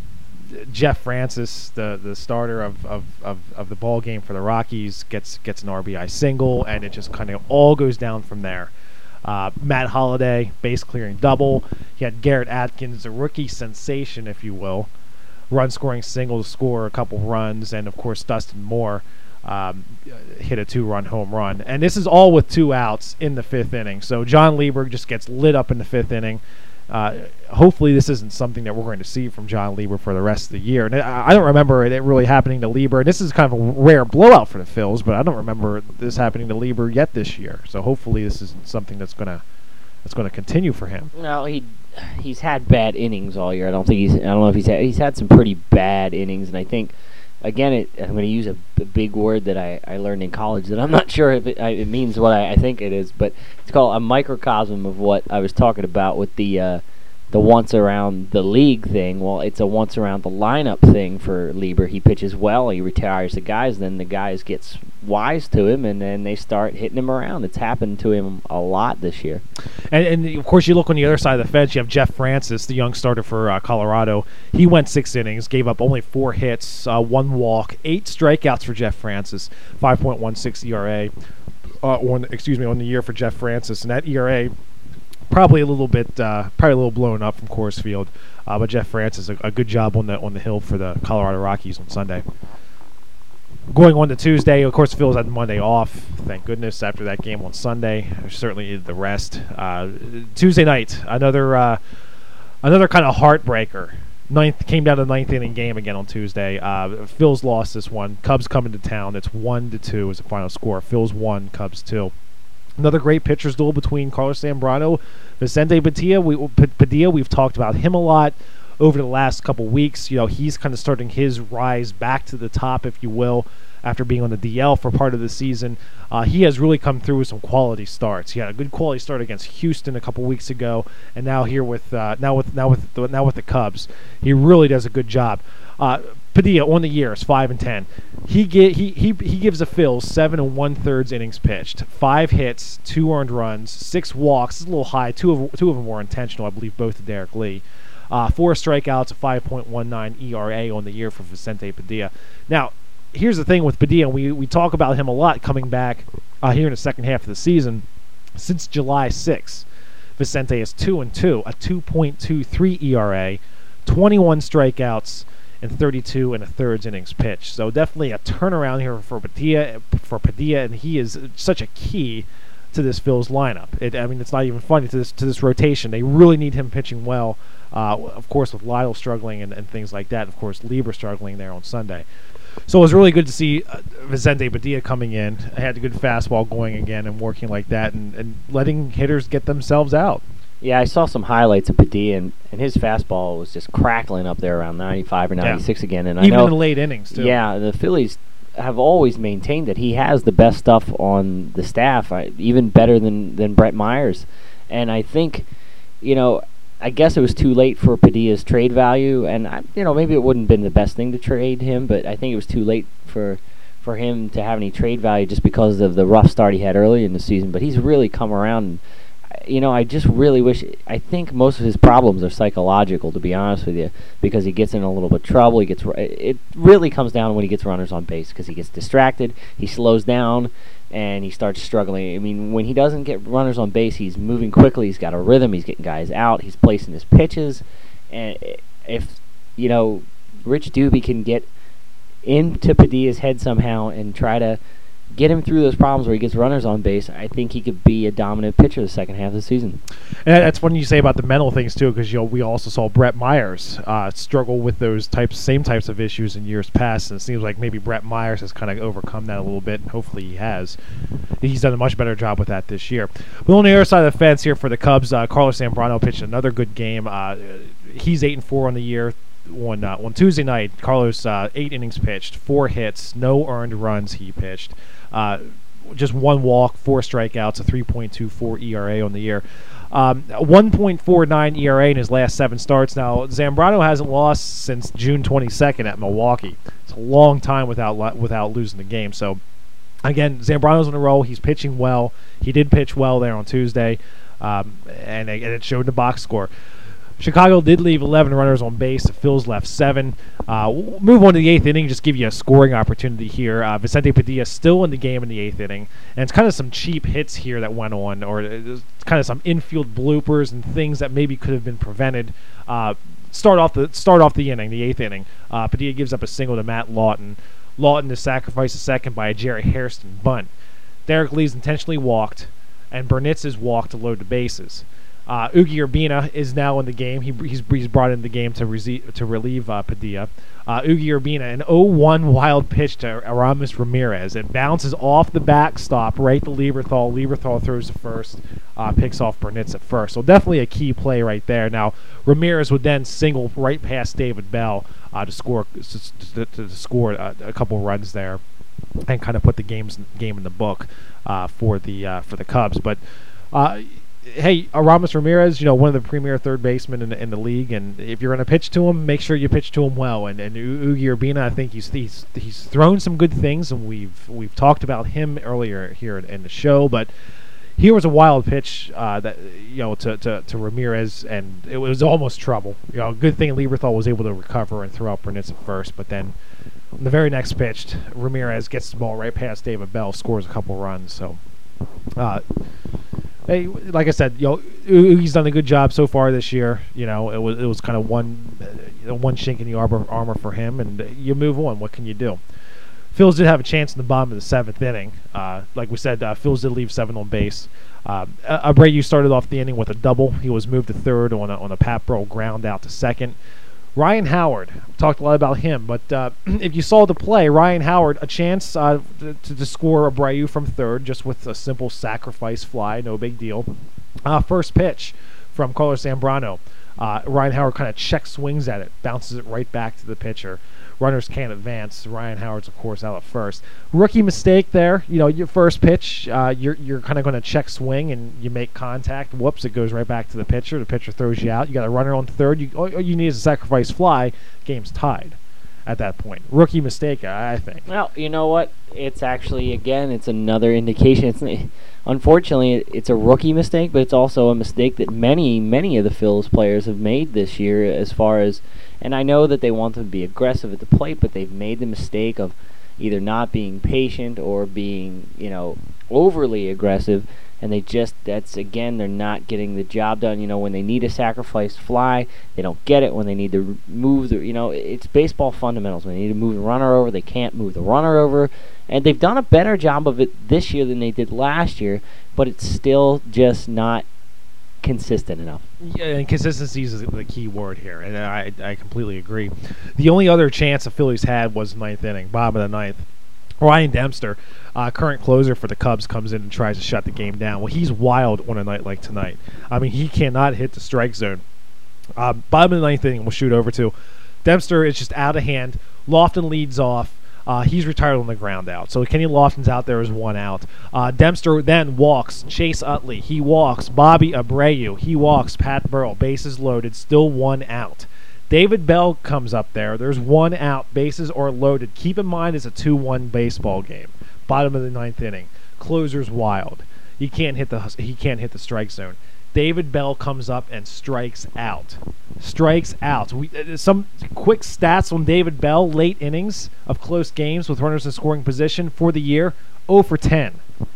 Jeff Francis, the the starter of, of, of, of the ball game for the Rockies, gets gets an R B I single, and it just kind of all goes down from there. Uh, Matt Holliday, base clearing double. He had Garrett Atkins, a rookie sensation, if you will, run scoring single to score a couple runs, and of course Dustin Moore um, hit a two-run home run. And this is all with two outs in the fifth inning. So John Lieber just gets lit up in the fifth inning. Uh, hopefully this isn't something that we're going to see from John Lieber for the rest of the year. And I, I don't remember it really happening to Lieber. And this is kind of a rare blowout for the Phils, but I don't remember this happening to Lieber yet this year. So hopefully this isn't something that's going to that's going to continue for him. No, he he's had bad innings all year. I don't think he's. I don't know if he's had. He's had some pretty bad innings, and I think. Again, it, I'm going to use a, a big word that I, I learned in college that I'm not sure if it, I, it means what I, I think it is, but it's called a microcosm of what I was talking about with the uh, the once around the league thing. Well, it's a once around the lineup thing for Lieber. He pitches well, he retires the guys, then the guys gets wise to him, and then they start hitting him around. It's happened to him a lot this year. And, and of course, you look on the other side of the fence, you have Jeff Francis, the young starter for uh, Colorado. He went six innings, gave up only four hits, uh, one walk, eight strikeouts for Jeff Francis, five point one six E R A, uh, on, excuse me, on the year for Jeff Francis. And that E R A, probably a little bit, uh, probably a little blown up from Coors Field. Uh, but Jeff Francis, a, a good job on the on the hill for the Colorado Rockies on Sunday. Going on to Tuesday, of course, Phil's had Monday off. Thank goodness after that game on Sunday. Certainly needed the rest. Uh, Tuesday night, another uh, another kind of heartbreaker. Ninth came down to the ninth inning game again on Tuesday. Uh, Phil's lost this one. Cubs coming to town. It's one to two is the final score. Phil's one, Cubs two. Another great pitcher's duel between Carlos Zambrano, Vicente Padilla. We, Padilla, we've talked about him a lot over the last couple weeks. You know, he's kind of starting his rise back to the top, if you will, after being on the D L for part of the season. Uh, he has really come through with some quality starts. He had a good quality start against Houston a couple weeks ago, and now here with uh, now with now with the, now with the Cubs, he really does a good job. Uh, Padilla on the year is five and ten. He get he he he gives the Phils seven and one thirds innings pitched, five hits, two earned runs, six walks. It's a little high. Two of two of them were intentional, I believe, both to Derek Lee. Uh, four strikeouts, a five point one nine E R A on the year for Vicente Padilla. Now, here's the thing with Padilla. We we talk about him a lot coming back uh, here in the second half of the season. Since July sixth, Vicente is two and two, a two point two three E R A, twenty-one strikeouts, and thirty-two and a thirds innings pitched. So definitely a turnaround here for Padilla, for Padilla, and he is such a key to this Phil's lineup. It, I mean, it's not even funny to this to this rotation. They really need him pitching well. Uh, of course, with Lytle struggling and, and things like that. Of course, Lieber struggling there on Sunday. So it was really good to see uh, Vicente Padilla coming in. I had a good fastball going again and working like that and, and letting hitters get themselves out. Yeah, I saw some highlights of Padilla, and, and his fastball was just crackling up there around ninety-five or ninety-six yeah. again. And Even I know, in the late innings, too. Yeah, the Phillies have always maintained that he has the best stuff on the staff, uh, even better than, than Brett Myers. And I think, you know, I guess it was too late for Padilla's trade value, and I, you know, maybe it wouldn't have been the best thing to trade him, but I think it was too late for for him to have any trade value just because of the rough start he had early in the season. But he's really come around. And, you know, I just really wish. I think most of his problems are psychological, to be honest with you, because he gets in a little bit of trouble. He gets it really comes down when he gets runners on base because he gets distracted, he slows down, and he starts struggling. I mean, when he doesn't get runners on base, he's moving quickly. He's got a rhythm. He's getting guys out. He's placing his pitches. And if, you know, Rich Doobie can get into Padilla's head somehow and try to get him through those problems where he gets runners on base, I think he could be a dominant pitcher the second half of the season. And that's funny you say about the mental things, too, because, you know, we also saw Brett Myers uh, struggle with those types, same types of issues in years past, and it seems like maybe Brett Myers has kind of overcome that a little bit, and hopefully he has. He's done a much better job with that this year. But on the other side of the fence here for the Cubs, uh, Carlos Zambrano pitched another good game. Uh, he's eight and four on the year. On, uh, on Tuesday night, Carlos, uh, eight innings pitched, four hits, no earned runs he pitched. Uh, just one walk, four strikeouts, a three point two four E R A on the year. Um, one point four nine E R A in his last seven starts. Now, Zambrano hasn't lost since June twenty-second at Milwaukee. It's a long time without lo- without losing the game. So, again, Zambrano's on a roll. He's pitching well. He did pitch well there on Tuesday, um, and, and it showed in the box score. Chicago did leave eleven runners on base. The Phils left seven. Uh, we'll move on to the eighth inning, just give you a scoring opportunity here. Uh, Vicente Padilla still in the game in the eighth inning. And it's kind of some cheap hits here that went on, or it's kind of some infield bloopers and things that maybe could have been prevented. Uh, start off the start off the inning, the eighth inning. Uh, Padilla gives up a single to Matt Lawton. Lawton is sacrificed a second by a Jerry Hairston bunt. Derek Lee's intentionally walked, and Burnitz is walked to load the bases. Uh, Ugi Urbina is now in the game. He, he's, he's brought in the game to, rese- to relieve uh, Padilla. Uh, Ugi Urbina, an oh one wild pitch to Aramis Ramirez. It bounces off the backstop right to Lieberthal. Lieberthal throws to first, uh, picks off Burnitz at first. So definitely a key play right there. Now, Ramirez would then single right past David Bell uh, to score to, to, to score a, a couple runs there and kind of put the game's, game in the book uh, for the uh, for the Cubs. But uh, hey, Aramis Ramirez, you know, one of the premier third basemen in the, in the league, and if you're going to pitch to him, make sure you pitch to him well. And and Ugi Urbina, I think he's he's he's thrown some good things, and we've we've talked about him earlier here in, in the show. But here was a wild pitch uh, that you know to, to, to Ramirez, and it was almost trouble. You know, good thing Lieberthal was able to recover and throw out Burnitz at first, but then the very next pitch, Ramirez gets the ball right past David Bell, scores a couple runs. So. Uh, Hey, like I said, you know, Ugi's done a good job so far this year. You know, it was it was kind of one uh, one chink in the armor, armor for him, and you move on. What can you do? Phils did have a chance in the bottom of the seventh inning. Uh, like we said, uh, Phils did leave seven on base. Uh, Abreu started off the inning with a double. He was moved to third on a, on a Pat Burrell ground out to second. Ryan Howard, talked a lot about him, but uh, if you saw the play, Ryan Howard, a chance uh, to, to score Abreu from third just with a simple sacrifice fly, no big deal. Uh, first pitch from Carlos Zambrano. Uh, Ryan Howard kind of check swings at it, bounces it right back to the pitcher. Runners can't advance. Ryan Howard's, of course, out at first. Rookie mistake there. You know, your first pitch, uh, you're you're kind of going to check swing and you make contact. Whoops, it goes right back to the pitcher. The pitcher throws you out. You got a runner on third. You, all you need is a sacrifice fly. Game's tied at that point. Rookie mistake, I think. Well, you know what? It's actually, again, it's another indication. It's unfortunately, it's a rookie mistake, but it's also a mistake that many, many of the Phils players have made this year as far as, and I know that they want them to be aggressive at the plate, but they've made the mistake of either not being patient or being, you know, overly aggressive, and they just, that's, again, they're not getting the job done. You know, when they need a sacrifice fly, they don't get it. When they need to move the, you know, it's baseball fundamentals. When they need to move the runner over, they can't move the runner over. And they've done a better job of it this year than they did last year, but it's still just not consistent enough. Yeah, and consistency is the key word here, and I I completely agree. The only other chance the Phillies had was ninth inning, bottom of the ninth. Ryan Dempster, uh, current closer for the Cubs, comes in and tries to shut the game down. Well, he's wild on a night like tonight. I mean, he cannot hit the strike zone. Uh, bottom of the ninth inning, we'll shoot over to. Dempster is just out of hand. Lofton leads off. Uh, he's retired on the ground out. So Kenny Lofton's out there as one out. Uh, Dempster then walks Chase Utley. He walks Bobby Abreu. He walks Pat Burrell. Bases loaded. Still one out. David Bell comes up there. There's one out. Bases are loaded. Keep in mind it's a two one baseball game. Bottom of the ninth inning. Closer's wild. He can't hit the he can't hit the strike zone. David Bell comes up and strikes out. Strikes out. We, uh, some quick stats on David Bell, late innings of close games with runners in scoring position for the year, oh for ten.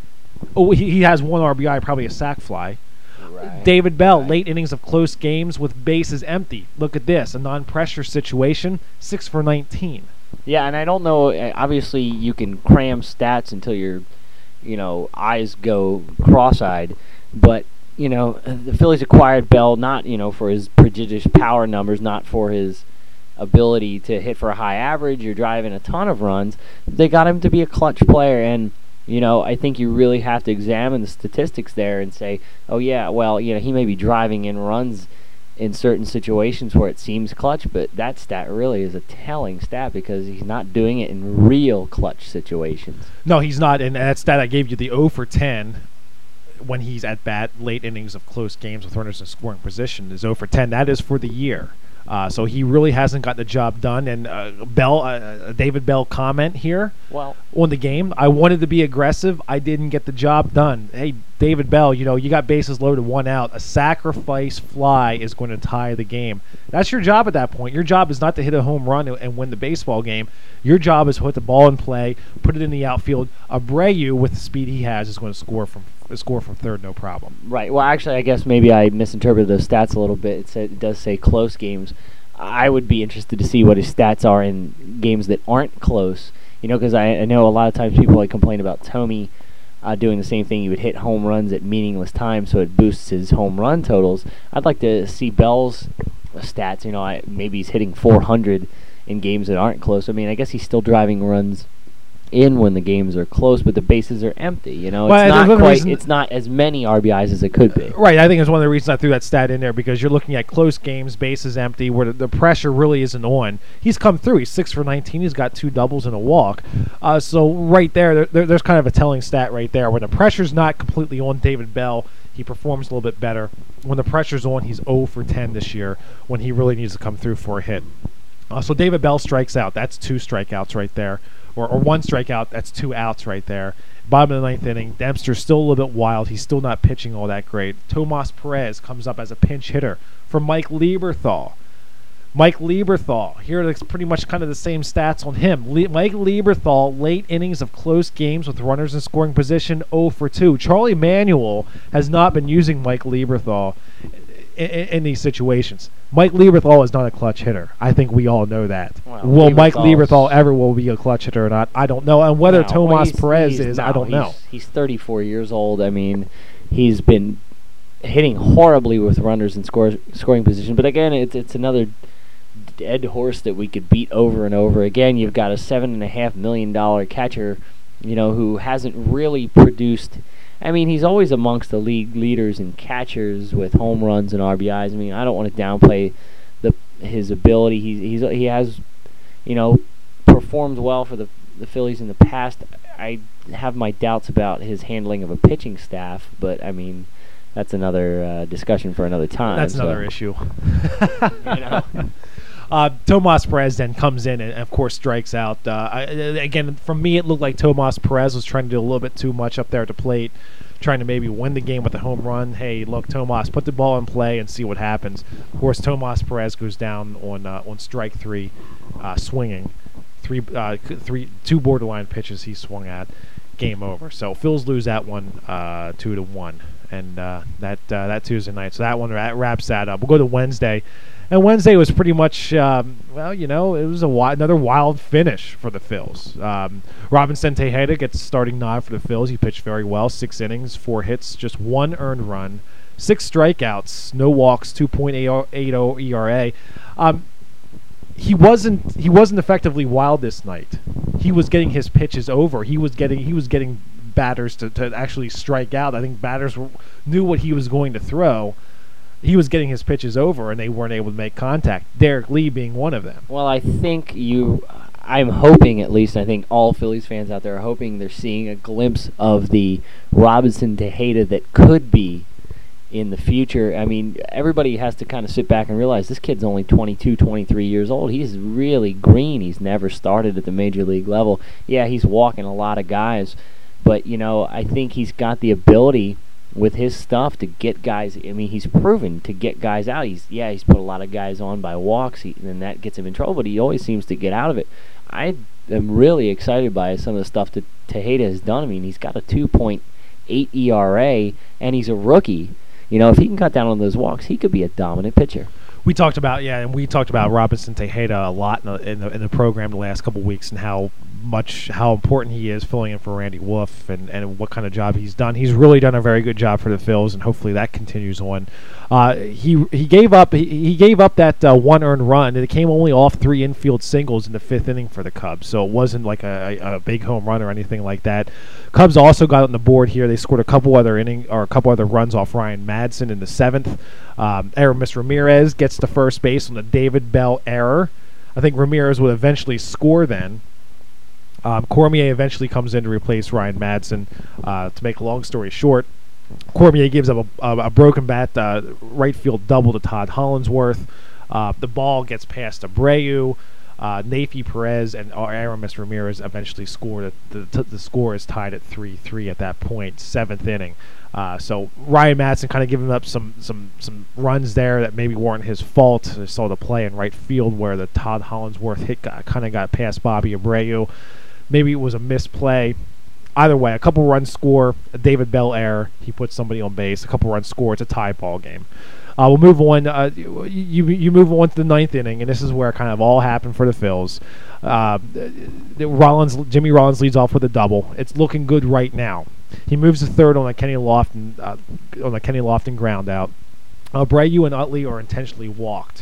Oh, he, he has one R B I, probably a sac fly. Right. David Bell, right. Late innings of close games with bases empty. Look at this, a non-pressure situation, six for nineteen. Yeah, and I don't know, obviously you can cram stats until your, you know, eyes go cross-eyed, but you know, the Phillies acquired Bell not, you know, for his prodigious power numbers, not for his ability to hit for a high average or drive in a ton of runs. They got him to be a clutch player, and, you know, I think you really have to examine the statistics there and say, oh, yeah, well, you know, he may be driving in runs in certain situations where it seems clutch, but that stat really is a telling stat because he's not doing it in real clutch situations. No, he's not, and that stat I gave you, the oh for ten, when he's at bat, late innings of close games with runners in scoring position, is oh for ten. That is for the year. Uh, so he really hasn't got the job done. And uh, Bell, uh, David Bell comment here well, on the game. I wanted to be aggressive. I didn't get the job done. Hey, David Bell, you know, you got bases loaded, one out. A sacrifice fly is going to tie the game. That's your job at that point. Your job is not to hit a home run and win the baseball game. Your job is to put the ball in play, put it in the outfield. Abreu, with the speed he has, is going to score from score from third, no problem. Right. Well, actually, I guess maybe I misinterpreted those stats a little bit. It, said, it does say close games. I would be interested to see what his stats are in games that aren't close. You know, because I, I know a lot of times people like complain about Tomey uh, doing the same thing. He would hit home runs at meaningless times, so it boosts his home run totals. I'd like to see Bell's stats. You know, I, maybe he's hitting four hundred in games that aren't close. I mean, I guess he's still driving runs in when the games are close, but the bases are empty. You know, well, it's not quite. Reason, it's not as many R B Is as it could be. Right. I think it's one of the reasons I threw that stat in there, because you're looking at close games, bases empty, where the, the pressure really isn't on. He's come through. He's six for nineteen. He's got two doubles and a walk. Uh, so right there, there, there, there's kind of a telling stat right there. When the pressure's not completely on David Bell, he performs a little bit better. When the pressure's on, he's zero for ten this year when he really needs to come through for a hit. Uh, so David Bell strikes out. That's two strikeouts right there. Or, or one strikeout, that's two outs right there. Bottom of the ninth inning, Dempster's still a little bit wild. He's still not pitching all that great. Tomas Perez comes up as a pinch hitter for Mike Lieberthal. Mike Lieberthal, here it's pretty much kind of the same stats on him. Le- Mike Lieberthal, late innings of close games with runners in scoring position, zero for two. Charlie Manuel has not been using Mike Lieberthal in, in, in these situations. Mike Lieberthal is not a clutch hitter. I think we all know that. Well, will Mike Lieberthal's Lieberthal ever will be a clutch hitter or not? I don't know. And whether no, Tomas well, he's, Perez he's, is, no, I don't he's, know. He's thirty-four years old. I mean, he's been hitting horribly with runners in score, scoring position. But again, it's it's another dead horse that we could beat over and over again. You've got a seven and a half million dollar catcher, you know, who hasn't really produced. I mean, he's always amongst the league leaders in catchers with home runs and R B Is. I mean, I don't want to downplay the his ability. He's he's he has, you know, performed well for the the Phillies in the past. I have my doubts about his handling of a pitching staff, but I mean, that's another uh, discussion for another time. That's so. another issue. You know. Uh, Tomas Perez then comes in and, of course, strikes out. Uh, I, again, from me, it looked like Tomas Perez was trying to do a little bit too much up there at the plate, trying to maybe win the game with a home run. Hey, look, Tomas, put the ball in play and see what happens. Of course, Tomas Perez goes down on uh, on strike three, uh, swinging. Three, uh, three, two borderline pitches he swung at. Game over. So Phils lose that one uh, two to one, and uh, that uh, that Tuesday night. So that one that wraps that up. We'll go to Wednesday. And Wednesday was pretty much, um, well, you know, it was a wi- another wild finish for the Phils. Um, Robinson Tejeda gets starting nod for the Phils. He pitched very well, six innings, four hits, just one earned run, six strikeouts, no walks, two point eight oh E R A. Um, he wasn't he wasn't effectively wild this night. He was getting his pitches over. He was getting he was getting batters to, to actually strike out. I think batters were, knew what he was going to throw. He was getting his pitches over, and they weren't able to make contact. Derek Lee being one of them. Well, I think you, I'm hoping at least, I think all Phillies fans out there are hoping they're seeing a glimpse of the Robinson Tejeda that could be in the future. I mean, everybody has to kind of sit back and realize this kid's only twenty-two, twenty-three years old. He's really green. He's never started at the major league level. Yeah, he's walking a lot of guys, but, you know, I think he's got the ability with his stuff to get guys. I mean, he's proven to get guys out. He's yeah, he's put a lot of guys on by walks, he, and that gets him in trouble. But he always seems to get out of it. I am really excited by some of the stuff that Tejeda has done. I mean, he's got a two point eight E R A, and he's a rookie. You know, if he can cut down on those walks, he could be a dominant pitcher. We talked about yeah, and we talked about Robinson Tejeda a lot in the, in the in the program the last couple of weeks, and how much how important he is filling in for Randy Wolf, and, and what kind of job he's done. He's really done a very good job for the Phils, and hopefully that continues on. Uh, he he gave up he, he gave up that uh, one earned run, and it came only off three infield singles in the fifth inning for the Cubs, so it wasn't like a, a, a big home run or anything like that. Cubs also got on the board here. They scored a couple other inning or a couple other runs off Ryan Madsen in the seventh. Um, Aramis Ramirez gets to first base on a David Bell error. I think Ramirez would eventually score then. Um, Cormier eventually comes in to replace Ryan Madsen. Uh, to make a long story short, Cormier gives up a, a, a broken bat uh, right field double to Todd Hollinsworth. Uh, the ball gets past Abreu. Uh, Nafi Perez and Aramis Ramirez eventually score. The, the, the score is tied at three three at that point, seventh inning. Uh, so Ryan Madsen kind of giving up some, some, some runs there that maybe weren't his fault. I saw the play in right field where the Todd Hollinsworth hit kind of got past Bobby Abreu. Maybe it was a misplay. Either way, a couple runs score, a David Bell error. He puts somebody on base. A couple runs score. It's a tie ball game. Uh, we'll move on. Uh, you you move on to the ninth inning, and this is where kind of all happened for the Phils. Uh, Rollins, Jimmy Rollins leads off with a double. It's looking good right now. He moves to third on a Kenny Lofton uh, on a Kenny Lofton ground out. Abreu and Utley are intentionally walked.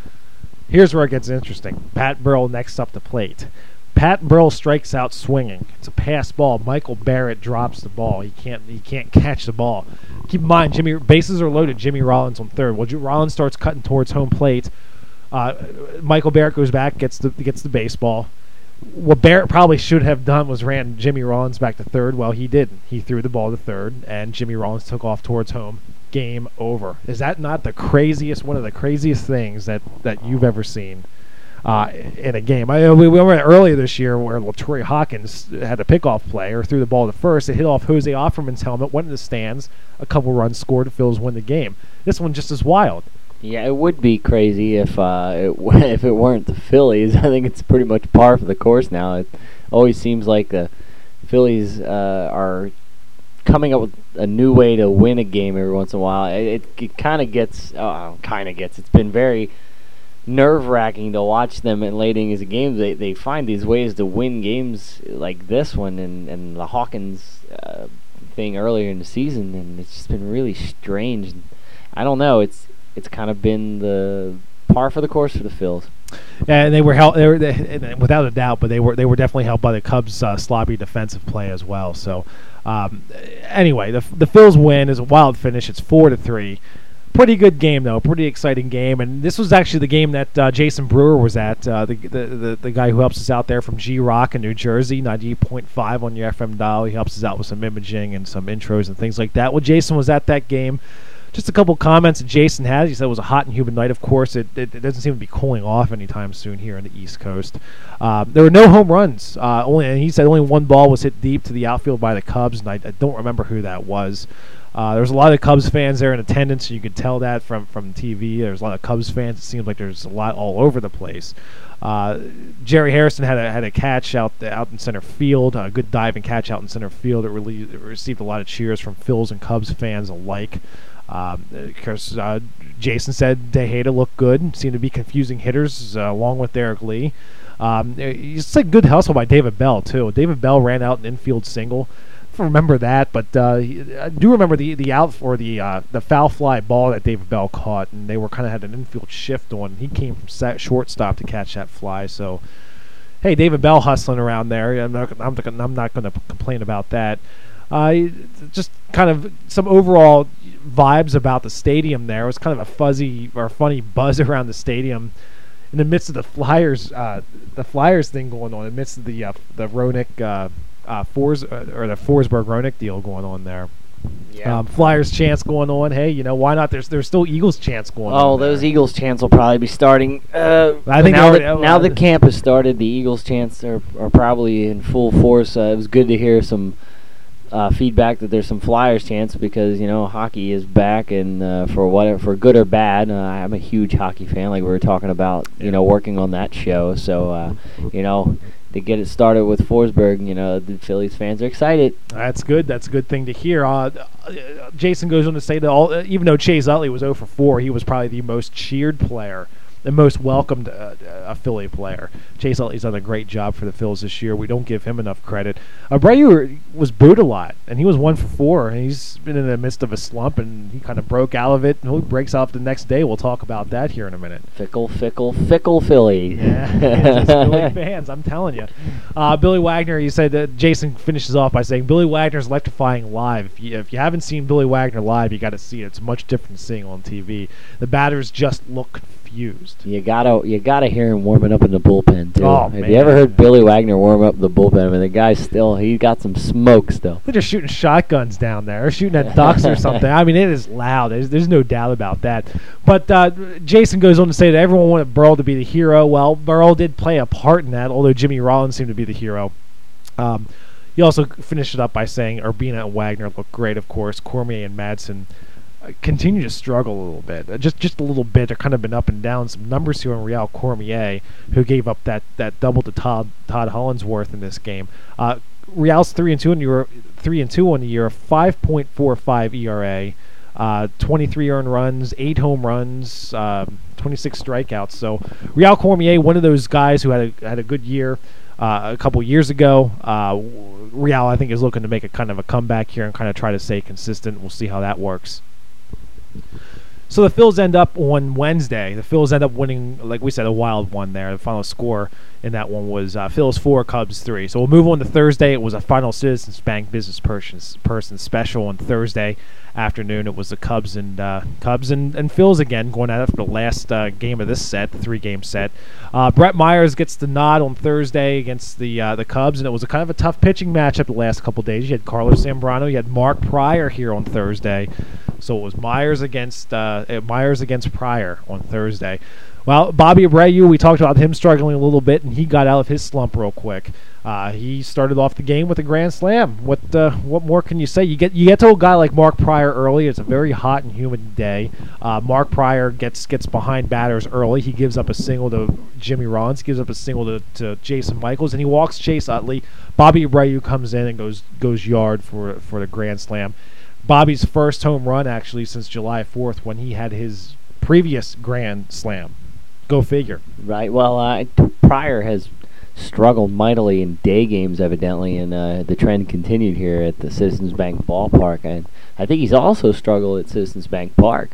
Here's where it gets interesting. Pat Burrell next up the plate. Pat Burrell strikes out swinging. It's a pass ball. Michael Barrett drops the ball. He can't he can't catch the ball. Keep in mind, Jimmy bases are loaded. Jimmy Rollins on third. Well, Rollins starts cutting towards home plate. Uh, Michael Barrett goes back, gets the gets the baseball. What Barrett probably should have done was ran Jimmy Rollins back to third. Well, he didn't. He threw the ball to third, and Jimmy Rollins took off towards home. Game over. Is that not the craziest, one of the craziest things that, that you've ever seen uh, in a game? I, we, we were earlier this year where LaTroy Hawkins had a pickoff play or threw the ball to first. It hit off Jose Offerman's helmet, went in the stands, a couple runs scored, the Phils win the game. This one just as wild. Yeah, it would be crazy if uh, it if it weren't the Phillies. I think it's pretty much par for the course now. It always seems like the Phillies uh, are coming up with a new way to win a game every once in a while. It it, it kind of gets, oh, kind of gets. It's been very nerve-wracking to watch them in late innings of games. They they find these ways to win games like this one and and the Hawkins uh, thing earlier in the season, and it's just been really strange. I don't know. It's it's kind of been the par for the course for the Phils. Yeah, and they were helped, they were they, without a doubt, but they were they were definitely helped by the Cubs' uh, sloppy defensive play as well. So, um, anyway, the the Phils win is a wild finish. It's four to three. Pretty good game though, pretty exciting game, and this was actually the game that uh, Jason Brewer was at. Uh, the, the the the guy who helps us out there from G Rock in New Jersey, ninety-eight point five on your F M dial. He helps us out with some imaging and some intros and things like that. Well, Jason was at that game. Just a couple comments that Jason has. He said it was a hot and humid night. Of course, it, it, it doesn't seem to be cooling off anytime soon here on the East Coast. Um, there were no home runs. Uh, only, and he said only one ball was hit deep to the outfield by the Cubs, and I, I don't remember who that was. Uh, there was a lot of Cubs fans there in attendance, so you could tell that from, from T V. There's a lot of Cubs fans. It seems like there's a lot all over the place. Uh, Jerry Harrison had a had a catch out the, out in center field, a good diving catch out in center field. It, really, it received a lot of cheers from Phils and Cubs fans alike. Um, of course, uh, Jason said Tejeda looked good, seemed to be confusing hitters uh, along with Derek Lee. Um, it's a good hustle by David Bell, too. David Bell ran out an infield single. I don't remember that, but uh, I do remember the the out or the uh, the foul fly ball that David Bell caught, and they were kind of had an infield shift on. He came from set shortstop to catch that fly, so hey, David Bell hustling around there. I'm not I'm, I'm not going to complain about that. Uh, just kind of some overall vibes about the stadium there. It was kind of a fuzzy or funny buzz around the stadium in the midst of the Flyers uh, the Flyers thing going on, in the midst of the uh, the Roenick uh, uh, Fors uh, or the Forsberg Roenick deal going on there. Yeah. Um, Flyers chants going on. Hey, you know, why not? There's there's still Eagles chants going oh, on. Oh, those there. Eagles chants will probably be starting. Uh, I think now, already, that, uh, now the camp has started, the Eagles chants are, are probably in full force. Uh, it was good to hear some Uh, feedback that there's some Flyers chants because, you know, hockey is back, and uh, for whatever, for good or bad, uh, I'm a huge hockey fan, like we were talking about, you know, working on that show. So, uh, you know, to get it started with Forsberg, you know, the Phillies fans are excited. That's good. That's a good thing to hear. Uh, uh, Jason goes on to say that all, uh, even though Chase Utley was oh for four, he was probably the most cheered player, the most welcomed uh, uh, Philly player. Chase Utley's done a great job for the Phils this year. We don't give him enough credit. Abreu was booed a lot, and he was one for four, and he's been in the midst of a slump, and he kind of broke out of it. And he breaks out the next day. We'll talk about that here in a minute. Fickle, fickle, fickle Philly. Yeah, Philly fans, I'm telling you. Uh, Billy Wagner, you said that Jason finishes off by saying, Billy Wagner's electrifying live. If you, if you haven't seen Billy Wagner live, you got to see it. It's much different than seeing on T V. The batters just look confused. You gotta, you gotta hear him warming up in the bullpen too. Oh, Have man. you ever heard Billy Wagner warm up the bullpen? I mean, the guy's still, he got some smoke still. They're just shooting shotguns down there, or shooting at ducks or something. I mean, it is loud. There's, there's no doubt about that. But uh, Jason goes on to say that everyone wanted Burrell to be the hero. Well, Burrell did play a part in that, although Jimmy Rollins seemed to be the hero. Um, he also finished it up by saying Urbina and Wagner looked great, of course. Cormier and Madsen continue to struggle a little bit, uh, just just a little bit. They're kind of been up and down. Some numbers here on Real Cormier, who gave up that, that double to Todd Todd Hollinsworth in this game. Uh, Real's three and two in the year, three and two on the year, five point four five E R A, uh, twenty-three earned runs, eight home runs, uh, twenty-six strikeouts. So Real Cormier, one of those guys who had a had a good year. uh, a couple years ago. Uh, Real, I think, is looking to make a kind of a comeback here and kind of try to stay consistent. We'll see how that works. So the Phils end up on Wednesday. The Phils end up winning, like we said, a wild one there. The final score in that one was uh, Phils four, Cubs three. So we'll move on to Thursday. It was a final Citizens Bank Business Person, person special on Thursday afternoon. It was the Cubs and uh, Cubs and, and Phils again going at it for the last uh, game of this set, the three-game set. Uh, Brett Myers gets the nod on Thursday against the uh, the Cubs, and it was a kind of a tough pitching matchup the last couple days. You had Carlos Zambrano, you had Mark Pryor here on Thursday. So it was Myers against uh, Myers against Pryor on Thursday. Well, Bobby Abreu, we talked about him struggling a little bit, and he got out of his slump real quick. Uh, he started off the game with a grand slam. What uh, what more can you say? You get you get to a guy like Mark Pryor early. It's a very hot and humid day. Uh, Mark Pryor gets gets behind batters early. He gives up a single to Jimmy Rollins. He gives up a single to, to Jason Michaels, and he walks Chase Utley. Bobby Abreu comes in and goes goes yard for for the grand slam. Bobby's first home run, actually, since July fourth when he had his previous grand slam. Go figure. Right. Well, uh, Pryor has struggled mightily in day games, evidently, and uh, the trend continued here at the Citizens Bank Ballpark. And I think he's also struggled at Citizens Bank Park.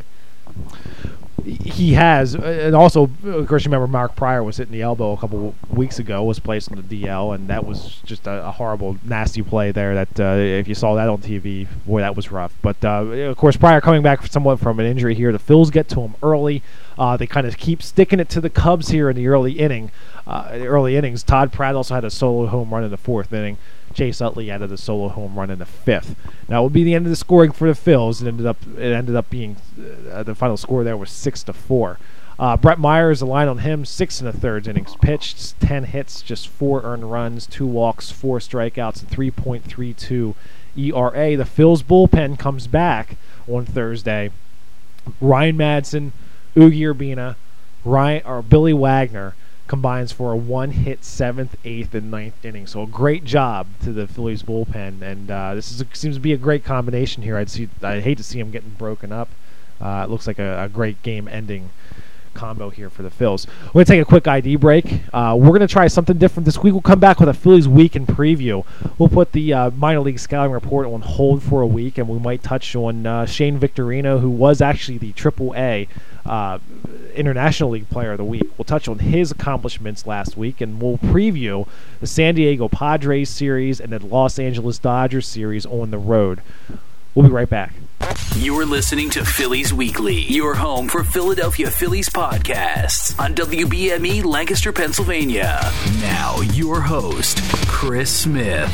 He has, and also, of course, you remember Mark Pryor was hitting the elbow a couple weeks ago, was placed on the D L, and that was just a, a horrible, nasty play there. That uh, if you saw that on T V, boy, that was rough. But uh, of course, Pryor coming back somewhat from an injury here. The Phils get to him early. Uh, they kind of keep sticking it to the Cubs here in the early inning. Uh, the early innings. Todd Pratt also had a solo home run in the fourth inning. Chase Utley added a solo home run in the fifth. Now it would be the end of the scoring for the Phils. It ended up it ended up being uh, the final score there was six to four. Uh, Brett Myers, the line on him, six and a third innings pitched, ten hits, just four earned runs, two walks, four strikeouts, and three point three two E R A. The Phils bullpen comes back on Thursday. Ryan Madsen, Oogie Urbina, Ryan or Billy Wagner combines for a one-hit seventh, eighth, and ninth inning. So a great job to the Phillies bullpen, and uh, this is a, seems to be a great combination here. I'd see, I'd hate to see them getting broken up. Uh, it looks like a, a great game-ending combo here for the Phils. We're going to take a quick I D break. Uh, we're going to try something different this week. We'll come back with a Phillies weekend preview. We'll put the uh, minor league scouting report on hold for a week, and we might touch on uh, Shane Victorino, who was actually the triple A uh, International League Player of the Week. We'll touch on his accomplishments last week, and we'll preview the San Diego Padres series and the Los Angeles Dodgers series on the road. We'll be right back. You're listening to Phillies Weekly, your home for Philadelphia Phillies podcasts on W B M E Lancaster, Pennsylvania. Now, your host, Chris Smith.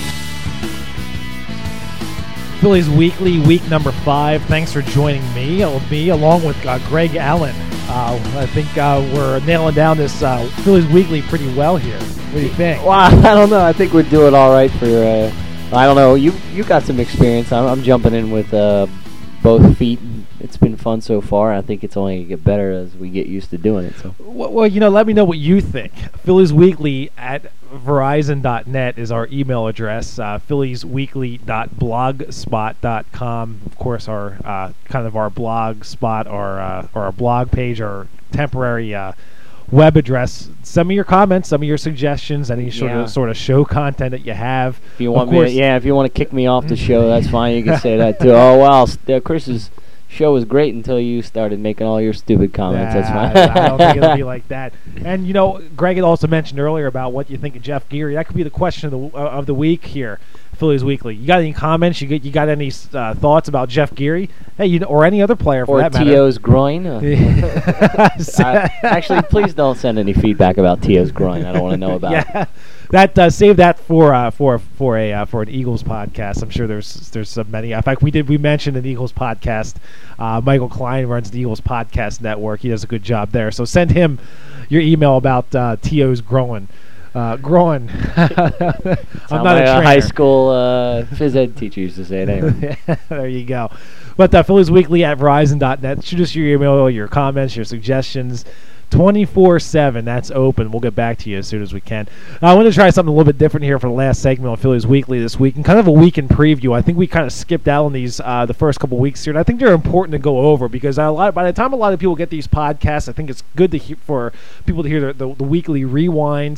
Phillies Weekly, week number five. Thanks for joining me, uh, me along with uh, Greg Allen. Uh, I think uh, we're nailing down this uh, Phillies Weekly pretty well here. What do you think? Well, I don't know. I think we're doing all right for... Uh, I don't know. You you got some experience. I'm, I'm jumping in with uh, both feet. It's been fun so far. I think it's only going to get better as we get used to doing it. So, well, well, you know, let me know what you think. Phillies Weekly at Verizon dot net is our email address. Uh, Phillies Weekly dot blogspot dot com. Of course, our uh, kind of our blog spot, or uh, or our blog page, our temporary uh, web address. Some of your comments, some of your suggestions, any sort yeah. of sort of show content that you have. If you want me, to, yeah, if you want to kick me off the show, that's fine. You can say that too. Oh wow, uh, Chris's show was great until you started making all your stupid comments. Nah, that's fine. I don't think it'll be like that. And you know, Greg had also mentioned earlier about what you think of Jeff Geary. That could be the question of the uh, of the week here, Phillies Weekly. You got any comments? You get you got any uh, thoughts about Jeff Geary? Hey, you know, or any other player for or that matter? T O's groin. Uh, uh, actually, please don't send any feedback about T O's groin. I don't want to know about yeah. it. That uh, save that for uh, for for a uh, for an Eagles podcast. I'm sure there's there's so many. In fact, we did we mentioned an Eagles podcast. Uh, Michael Klein runs the Eagles Podcast Network. He does a good job there. So send him your email about uh, T O's growing. Uh, growing. I'm not a trainer. High school uh, phys ed teacher used to say it anyway. There you go. But uh, Phillies Weekly at Verizon dot net. Shoot us your email, your comments, your suggestions. twenty-four seven, that's open. We'll get back to you as soon as we can. Uh, I want to try something a little bit different here for the last segment on Phillies Weekly this week, and kind of a weekend preview. I think we kind of skipped out on these uh, the first couple weeks here, and I think they're important to go over because a lot, by the time a lot of people get these podcasts, I think it's good to hear, for people to hear the, the, the weekly rewind.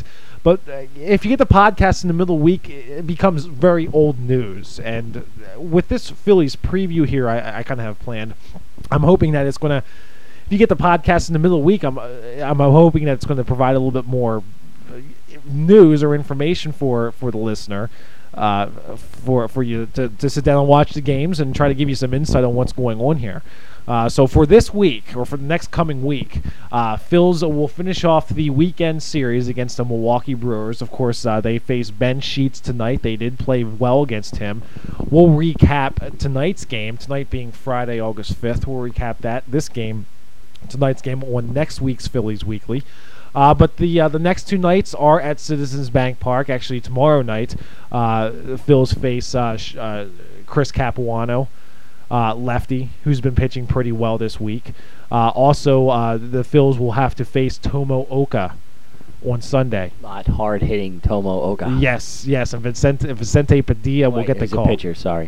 But uh, if you get the podcast in the middle of the week, it becomes very old news. And with this Phillies preview here, I, I kind of have planned. I'm hoping that it's going to, if you get the podcast in the middle of the week, I'm, I'm hoping that it's going to provide a little bit more news or information for, for the listener. Uh, for for you to, to sit down and watch the games and try to give you some insight on what's going on here. Uh, so for this week, or for the next coming week, uh, Phils will finish off the weekend series against the Milwaukee Brewers. Of course, uh, they face Ben Sheets tonight. They did play well against him. We'll recap tonight's game, tonight being Friday, August fifth. We'll recap that, this game, tonight's game, on next week's Phillies Weekly. Uh, but the uh, the next two nights are at Citizens Bank Park. Actually, tomorrow night, uh, the Phils face uh, sh- uh, Chris Capuano, uh, lefty, who's been pitching pretty well this week. Uh, also, uh, the Phils will have to face Tomo Oka on Sunday. Not hard-hitting Tomo Oka. Yes, yes, and Vicente, Vicente Padilla will Wait, get the call. a pitcher, sorry.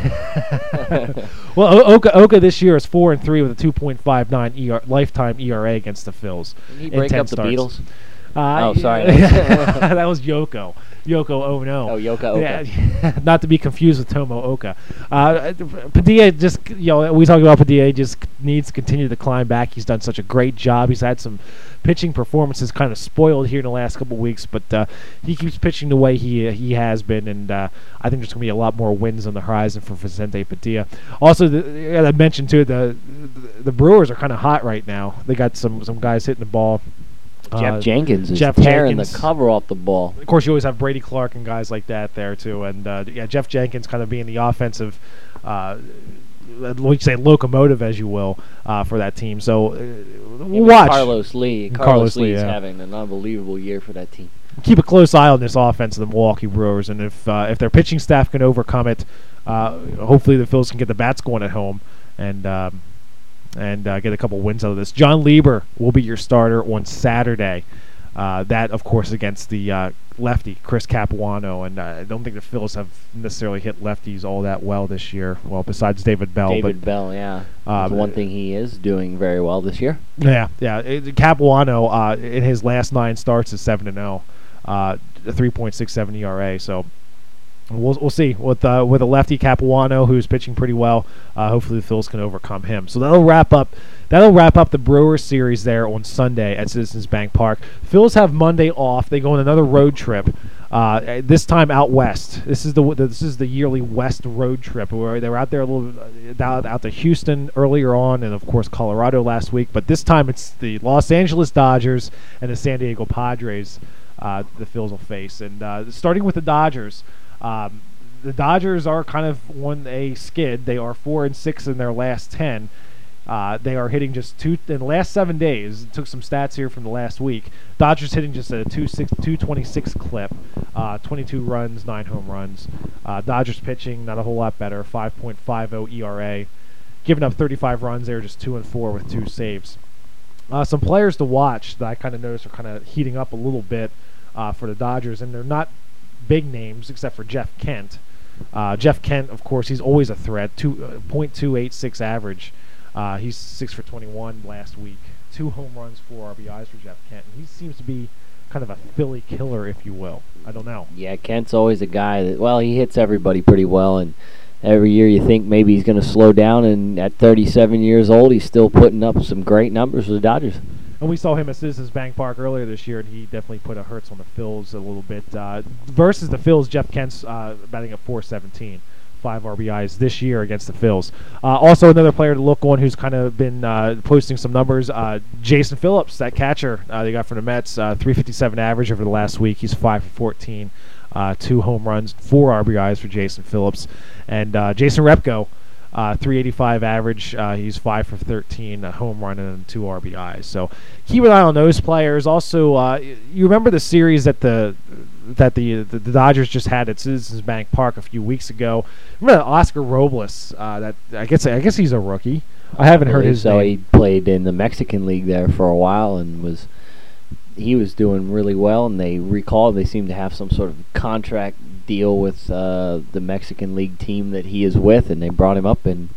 Well, o- Oka Oka this year is four and three with a two point five nine E R, lifetime E R A against the Phils. Did he break up the starts. Beatles? Uh, oh, sorry. That was Yoko. Yoko Ono. Oh, Yoko Oka. Yeah, not to be confused with Tomo Oka. Uh, Padilla just, you know, we talked about Padilla. He just needs to continue to climb back. He's done such a great job. He's had some pitching performances kind of spoiled here in the last couple of weeks, but uh, he keeps pitching the way he uh, he has been, and uh, I think there's going to be a lot more wins on the horizon for Vicente Padilla. Also, the, I mentioned too, the the Brewers are kind of hot right now. They got some some guys hitting the ball. Jeff Uh, Jenkins is Jeff tearing Jenkins. the cover off the ball. Of course, you always have Brady Clark and guys like that there too, and uh, yeah, Jeff Jenkins kind of being the offensive, uh, we say locomotive, as you will, uh, for that team. So uh, we'll watch. Carlos Lee. And Carlos, Carlos Lee Lee, is yeah. having an unbelievable year for that team. Keep a close eye on this offense of the Milwaukee Brewers, and if uh, if their pitching staff can overcome it, uh, hopefully the Phils can get the bats going at home and um, and uh, get a couple wins out of this. John Lieber will be your starter on Saturday. Uh, that, of course, against the uh, lefty, Chris Capuano. And uh, I don't think the Phils have necessarily hit lefties all that well this year. Well, besides David Bell. David but, Bell, yeah. Uh, That's one thing he is doing very well this year. Yeah, yeah. It, Capuano, uh, in his last nine starts, is seven and oh. Uh, a three point six seven E R A. So we'll we'll see. With, uh, with a lefty Capuano who's pitching pretty well, uh, hopefully the Phils can overcome him. So that'll wrap up That'll wrap up the Brewers series there on Sunday at Citizens Bank Park. Phils have Monday off. They go on another road trip. Uh, this time out west. This is the this is the yearly West road trip where they were out there a little out, out to Houston earlier on, and of course Colorado last week. But this time it's the Los Angeles Dodgers and the San Diego Padres. Uh, the Phils will face, and uh, starting with the Dodgers. Um, the Dodgers are kind of on a skid. They are four and six in their last ten. Uh, they are hitting just two in the last seven days. Took some stats here from the last week. Dodgers hitting just a two six two twenty six clip, uh, twenty two runs, nine home runs. Uh, Dodgers pitching not a whole lot better, five point five oh E R A, giving up thirty five runs. They're just two and four with two saves. Uh, some players to watch that I kind of noticed are kind of heating up a little bit uh, for the Dodgers, and they're not big names except for Jeff Kent. Uh, Jeff Kent, of course, he's always a threat. Two uh, point two eight six average. Uh, he's six for twenty-one last week. Two home runs, four R B Is for Jeff Kent. And he seems to be kind of a Philly killer, if you will. I don't know. Yeah, Kent's always a guy that, well, he hits everybody pretty well, and every year you think maybe he's going to slow down, and at thirty-seven years old, he's still putting up some great numbers for the Dodgers. And we saw him at Citizens Bank Park earlier this year, and he definitely put a hurts on the Phils a little bit. Uh, versus the Phils, Jeff Kent's uh, batting at four seventeen. Five R B Is this year against the Phils. Uh, also, another player to look on who's kind of been uh, posting some numbers. Uh, Jason Phillips, that catcher uh, they got from the Mets, uh, three fifty-seven average over the last week. He's five for fourteen, uh, two home runs, four R B Is for Jason Phillips, and uh, Jason Repko, uh, three eighty-five average. Uh, he's five for thirteen, a home run and two R B Is. So keep an eye on those players. Also, uh, you remember the series that the that the, the the Dodgers just had at Citizens Bank Park a few weeks ago. Remember Oscar Robles? Uh, that I guess I guess he's a rookie. I haven't I heard his so name. He played in the Mexican League there for a while and was he was doing really well. And they recalled they seem to have some sort of contract deal with uh, the Mexican League team that he is with, and they brought him up and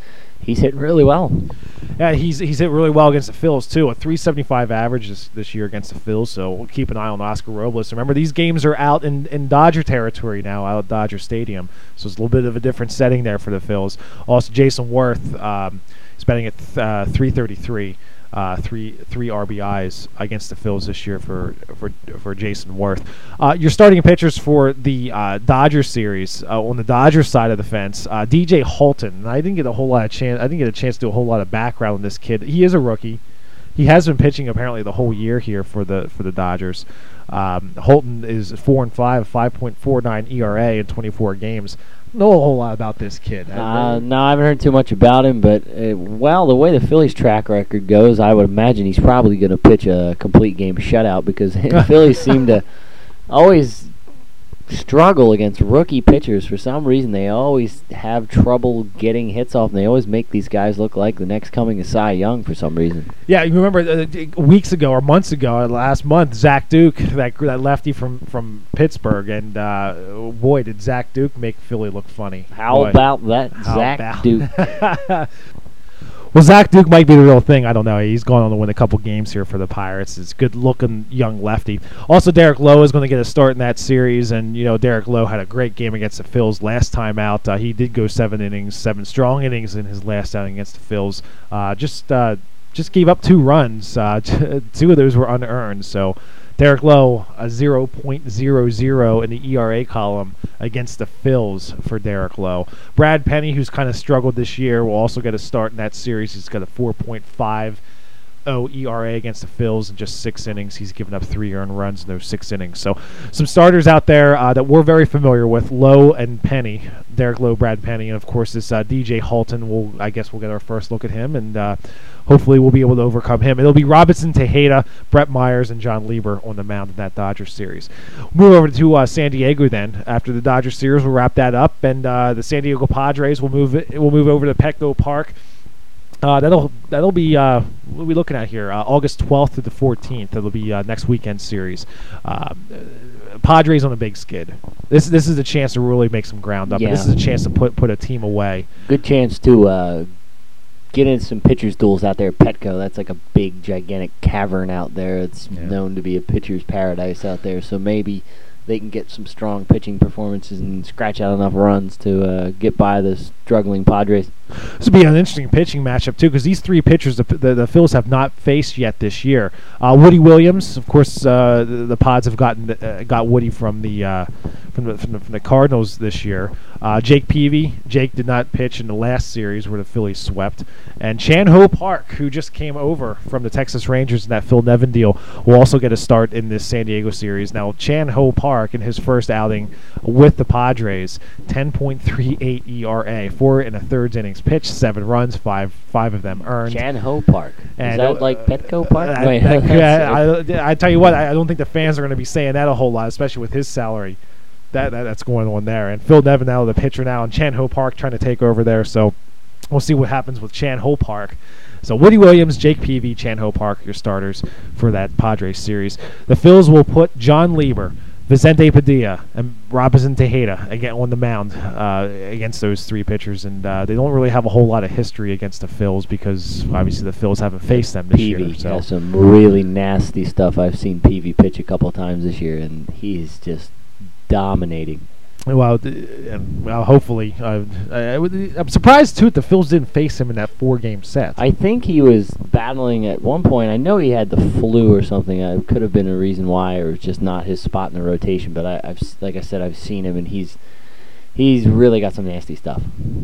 He's hitting really well. Yeah, he's he's hit really well against the Phils, too. A three seventy-five average this, this year against the Phils, so we'll keep an eye on Oscar Robles. Remember, these games are out in, in Dodger territory now, out at Dodger Stadium, so it's a little bit of a different setting there for the Phils. Also, Jason Worth um, is betting at th- uh, three thirty-three. Uh, three three R B Is against the Phils this year for for for Jason Worth. Uh, your starting pitchers for the uh, Dodgers series uh, on the Dodgers side of the fence, uh, D J Holton. I didn't get a whole lot of chance. I didn't get a chance to do a whole lot of background on this kid. He is a rookie. He has been pitching apparently the whole year here for the for the Dodgers. Um, Holton is four and five, five point four nine E R A in twenty-four games. Know a whole lot about this kid. Uh, no, I haven't heard too much about him, but, uh, well, the way the Phillies' track record goes, I would imagine he's probably going to pitch a complete game shutout because the Phillies seem to always struggle against rookie pitchers. For some reason, they always have trouble getting hits off, and they always make these guys look like the next coming of Cy Young for some reason. Yeah, you remember uh, weeks ago or months ago, last month, Zach Duke, that that lefty from, from Pittsburgh, and uh, boy, did Zach Duke make Philly look funny. How boy. about that, How Zach about Duke? Well, Zach Duke might be the real thing. I don't know. He's going on to win a couple games here for the Pirates. It's a good-looking young lefty. Also, Derek Lowe is going to get a start in that series, and, you know, Derek Lowe had a great game against the Phils last time out. Uh, he did go seven innings, seven strong innings in his last outing against the Phils. Uh, just uh, just gave up two runs. Uh, two of those were unearned, so Derek Lowe, a zero point zero zero in the E R A column against the Phils for Derek Lowe. Brad Penny, who's kind of struggled this year, will also get a start in that series. He's got a four point five oh E R A against the Phils in just six innings. He's given up three earned runs in those six innings. So some starters out there uh, that we're very familiar with, Lowe and Penny. Derek Lowe, Brad Penny, and of course this uh, D J Holton. We'll, I guess we'll get our first look at him, and uh, hopefully we'll be able to overcome him. It'll be Robinson Tejeda, Brett Myers, and John Lieber on the mound in that Dodgers series. We'll move over to uh, San Diego then. After the Dodgers series, we'll wrap that up, and uh, the San Diego Padres will move it, will move over to Petco Park. Uh, that'll that'll be uh, what are we looking at here? Uh, August twelfth to the fourteenth. That'll be uh, next weekend series. Uh, Padres on a big skid. This this is a chance to really make some ground up. Yeah. And this is a chance to put put a team away. Good chance to uh, get in some pitchers' duels out there at Petco. That's like a big, gigantic cavern out there. It's Yeah. known to be a pitcher's paradise out there. So maybe they can get some strong pitching performances and scratch out enough runs to uh, get by the struggling Padres. This will be an interesting pitching matchup, too, because these three pitchers the, the, the Phils have not faced yet this year. Uh, Woody Williams, of course, uh, the, the Pods have gotten uh, got Woody from the, uh, from, the, from, the, from the Cardinals this year. Uh, Jake Peavy. Jake did not pitch in the last series where the Phillies swept. And Chan Ho Park, who just came over from the Texas Rangers in that Phil Nevin deal, will also get a start in this San Diego series. Now, Chan Ho Park, in his first outing with the Padres, ten point three eight E R A, four and a third innings pitched, seven runs, five five of them earned. Chan Ho Park. Is And, that uh, like Petco Park? Uh, Wait, that- that's- I, I, I tell you what, I, I don't think the fans are going to be saying that a whole lot, especially with his salary. That, that that's going on there. And Phil Nevin now the pitcher now, and Chan Ho Park trying to take over there. So we'll see what happens with Chan Ho Park. So Woody Williams, Jake Peavy, Chan Ho Park, your starters for that Padres series. The Phils will put John Lieber, Vicente Padilla, and Robinson Tejeda again on the mound uh, against those three pitchers, and uh, they don't really have a whole lot of history against the Phils because obviously the Phils haven't faced them this Peavy year. So. has some really nasty stuff. I've seen Peavy pitch a couple times this year, and he's just dominating. Well, th- and, well, hopefully. Uh, I, I would, I'm surprised, too, that the Phils didn't face him in that four-game set. I think he was battling at one point. I know he had the flu or something. It could have been a reason why, or it was just not his spot in the rotation. But I, I've, s- like I said, I've seen him, and he's he's really got some nasty stuff.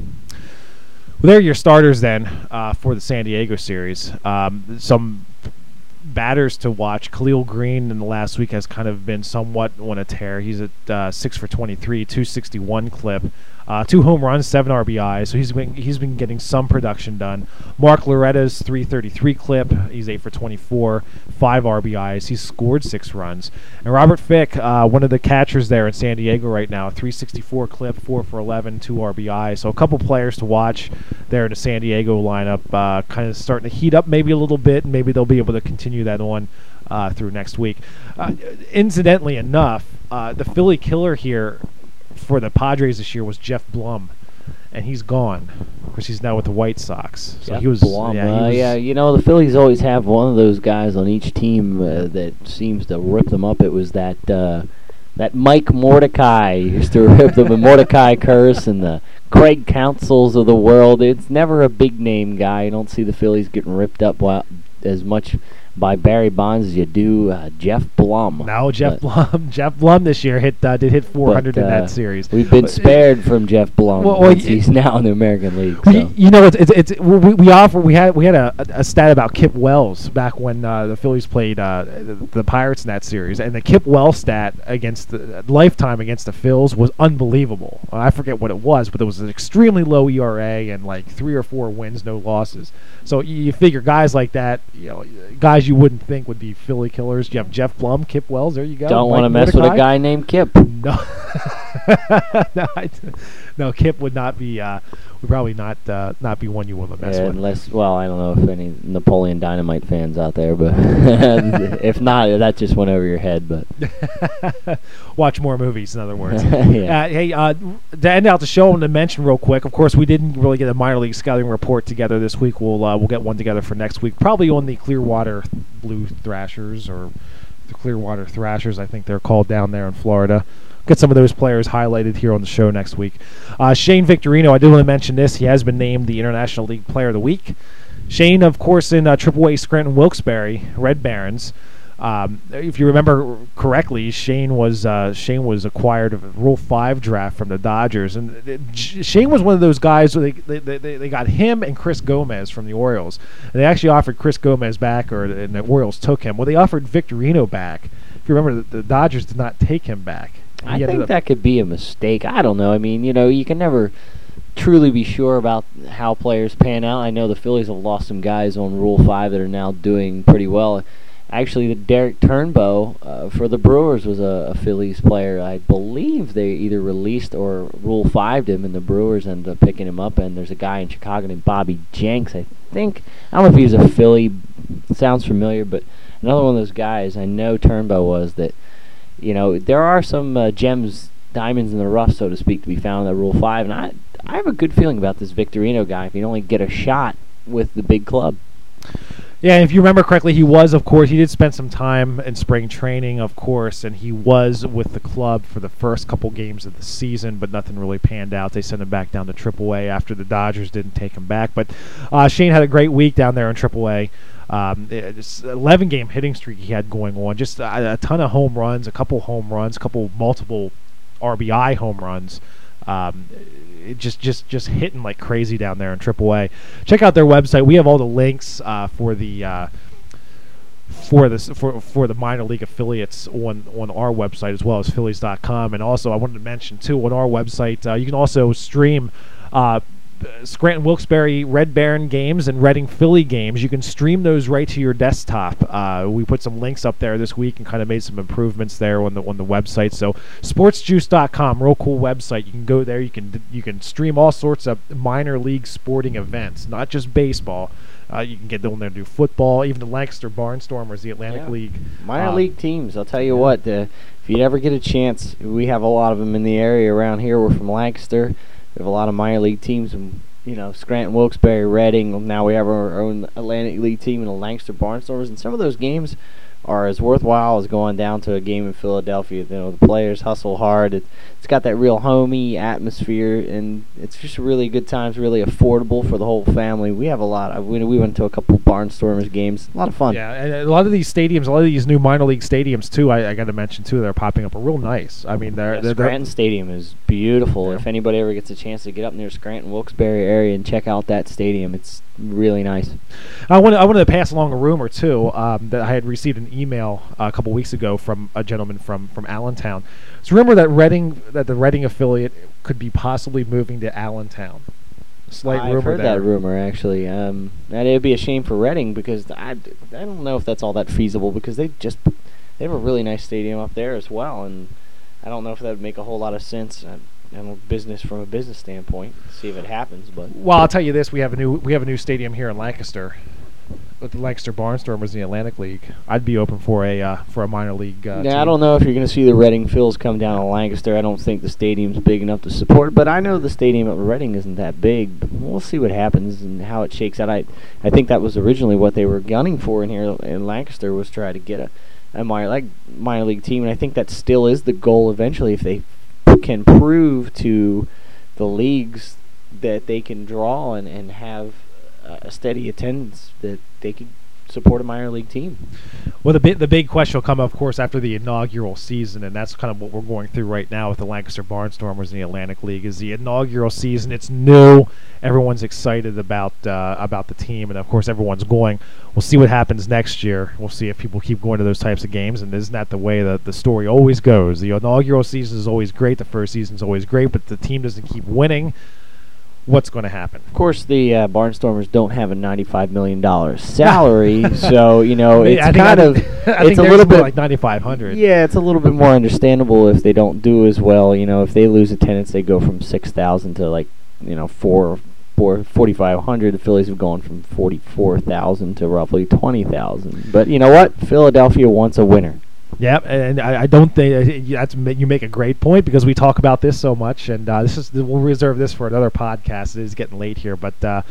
Well, there are your starters, then, uh, for the San Diego series. Um, some batters to watch. Khalil Green in the last week has kind of been somewhat on a tear. He's at uh, six for twenty-three, two sixty-one clip, uh, two home runs, seven R B Is. So he's been he's been getting some production done. Mark Loretta's three thirty-three clip. He's eight for twenty-four, five R B Is. He's scored six runs. And Robert Fick, uh, one of the catchers there in San Diego right now, three sixty-four clip, four for eleven, two R B Is. So a couple players to watch there in the San Diego lineup, uh, kind of starting to heat up maybe a little bit, and maybe they'll be able to continue that on uh, through next week. Uh, incidentally enough, uh, the Philly killer here for the Padres this year was Jeff Blum. and he's gone. Of course, he's now with the White Sox. So Jeff he was, Blum. yeah, he uh, was yeah, you know, the Phillies always have one of those guys on each team uh, that seems to rip them up. It was that uh, that Mike Mordecai used to rip them, the Mordecai curse, and the Craig Counsels of the world. It's never a big name guy. You don't see the Phillies getting ripped up while, as much by Barry Bonds as you do uh, Jeff Blum. No, Jeff but, Blum. Jeff Blum this year hit uh, did hit four hundred but, uh, in that series. We've been But, spared from Jeff Blum. Well, well, since he's it, now in the American League. We, So. you know, it's it's, it's we, we offer we had we had a, a stat about Kip Wells back when uh, the Phillies played uh, the, the Pirates in that series, and the Kip Wells stat against the lifetime against the Phils was unbelievable. I forget what it was, but there was an extremely low E R A and like three or four wins, no losses. So you, you figure guys like that, you know, guys you wouldn't think would be Philly killers. You have Jeff Blum, Kip Wells. There you go. Don't want to mess Mordecai. with a guy named Kip. No, no, I d- no. Kip would not be. Uh, would probably not uh, not be one you want to mess Yeah, with. unless, well, I don't know if any Napoleon Dynamite fans out there, but if not, that just went over your head. But Watch more movies, in other words. Yeah. Uh, hey, uh, to end out the show, I want to mention real quick. Of course, we didn't really get a minor league scouting report together this week. We'll uh, we'll get one together for next week, probably on the Clearwater Blue Thrashers or the Clearwater Thrashers, I think they're called down there in Florida. Get some of those players highlighted here on the show next week. Uh, Shane Victorino, I do want to mention this. He has been named the International League Player of the Week. Shane, of course, in uh, triple A Scranton Wilkes-Barre Red Barons. Um, if you remember correctly, Shane was uh, Shane was acquired of a Rule Five draft from the Dodgers, and it, Shane was one of those guys. Where they, they they they got him and Chris Gomez from the Orioles, and they actually offered Chris Gomez back, or and the Orioles took him. Well, they offered Victorino back. If you remember, the, the Dodgers did not take him back. I think that could be a mistake. I don't know. I mean, you know, you can never truly be sure about how players pan out. I know the Phillies have lost some guys on Rule Five that are now doing pretty well. Actually, the Derek Turnbow uh, for the Brewers was a, a Phillies player. I believe they either released or Rule Fived him, and the Brewers ended up picking him up. And there's a guy in Chicago named Bobby Jenks, I think. I don't know if he's a Philly. Sounds familiar, but another one of those guys I know Turnbow was that, you know, there are some uh, gems, diamonds in the rough, so to speak, to be found in that Rule Five. And I, I have a good feeling about this Victorino guy if he'd only get a shot with the big club. Yeah, if you remember correctly, he was, of course, he did spend some time in spring training, of course, and he was with the club for the first couple games of the season, but nothing really panned out. They sent him back down to triple A after the Dodgers didn't take him back. But uh, Shane had a great week down there in triple A. Um, just eleven-game hitting streak he had going on, just a, a ton of home runs, a couple home runs, a couple multiple R B I home runs. Um, it just, just, just hitting like crazy down there in triple A. Check out their website. We have all the links uh, for the uh, for this for for the minor league affiliates on on our website as well as Phillies dot com. And also, I wanted to mention too, on our website, uh, you can also stream Uh, Scranton Wilkes-Barre Red Baron games and Reading Philly games. You can stream those right to your desktop. Uh, we put some links up there this week and kind of made some improvements there on the on the website. So sports juice dot com, real cool website. You can go there. You can you can stream all sorts of minor league sporting events, not just baseball. Uh, you can get on there and do football, even the Lancaster Barnstormers, the Atlantic Yeah. League. Minor um, league teams, I'll tell you what, uh, if you ever get a chance, we have a lot of them in the area around here. We're from Lancaster. We have a lot of minor league teams, and you know, Scranton, Wilkes-Barre, Reading. Now we have our own Atlantic League team in the Lancaster Barnstormers, and some of those games are as worthwhile as going down to a game in Philadelphia. You know, the players hustle hard. It, it's got that real homey atmosphere, and it's just really good times, really affordable for the whole family. We have a lot. Of, we, we went to a couple Barnstormers games. A lot of fun. Yeah, and a lot of these stadiums, a lot of these new minor league stadiums too. I, I got to mention too, they're popping up. Are real nice. I mean, they're, Yeah, they're Scranton they're, Stadium is beautiful. Yeah. If anybody ever gets a chance to get up near Scranton, Wilkes-Barre area and check out that stadium, it's really nice. I wanted I wanted to pass along a rumor too um, that I had received an email uh, a couple weeks ago from a gentleman from from Allentown. It's a rumor that Reading that the Reading affiliate could be possibly moving to Allentown. Slight I've rumor heard there. that rumor actually. Um, and it would be a shame for Reading because I, I don't know if that's all that feasible because they just they have a really nice stadium up there as well, and I don't know if that would make a whole lot of sense. I, and business from a business standpoint, see if it happens. But Well, I'll tell you this: we have a new we have a new stadium here in Lancaster. with the Lancaster Barnstormers in the Atlantic League, I'd be open for a uh, for a minor league uh, Yeah, team. I don't know if you're going to see the Reading Phils come down to Lancaster. I don't think the stadium's big enough to support, but I know the stadium at Reading isn't that big. But we'll see what happens and how it shakes out. I I think that was originally what they were gunning for in here in Lancaster, was try to get a, a minor, like, minor league team, and I think that still is the goal eventually, if they can prove to the leagues that they can draw and, and have a steady attendance, that they could support a minor league team. Well, the big, the big question will come, of course, after the inaugural season, and that's kind of what we're going through right now with the Lancaster Barnstormers in the Atlantic League, is the inaugural season. It's new. Everyone's excited about uh, about the team, and, of course, everyone's going. We'll see what happens next year. We'll see if people keep going to those types of games, and isn't that the way that the story always goes? The inaugural season is always great. The first season is always great, but the team doesn't keep winning. What's going to happen? Of course, the uh, Barnstormers don't have a ninety-five million dollars salary, so, you know, it's I kind I of, think it's a little bit like ninety-five hundred. Yeah, it's a little bit more understandable if they don't do as well. You know, if they lose attendance, they go from six thousand to, like, you know, four, four, forty-five hundred. The Phillies have gone from forty-four thousand to roughly twenty thousand. But you know what? Philadelphia wants a winner. Yeah, and I, I don't think uh, that's you make a great point, because we talk about this so much, and uh, this is we'll reserve this for another podcast. It is getting late here, but uh,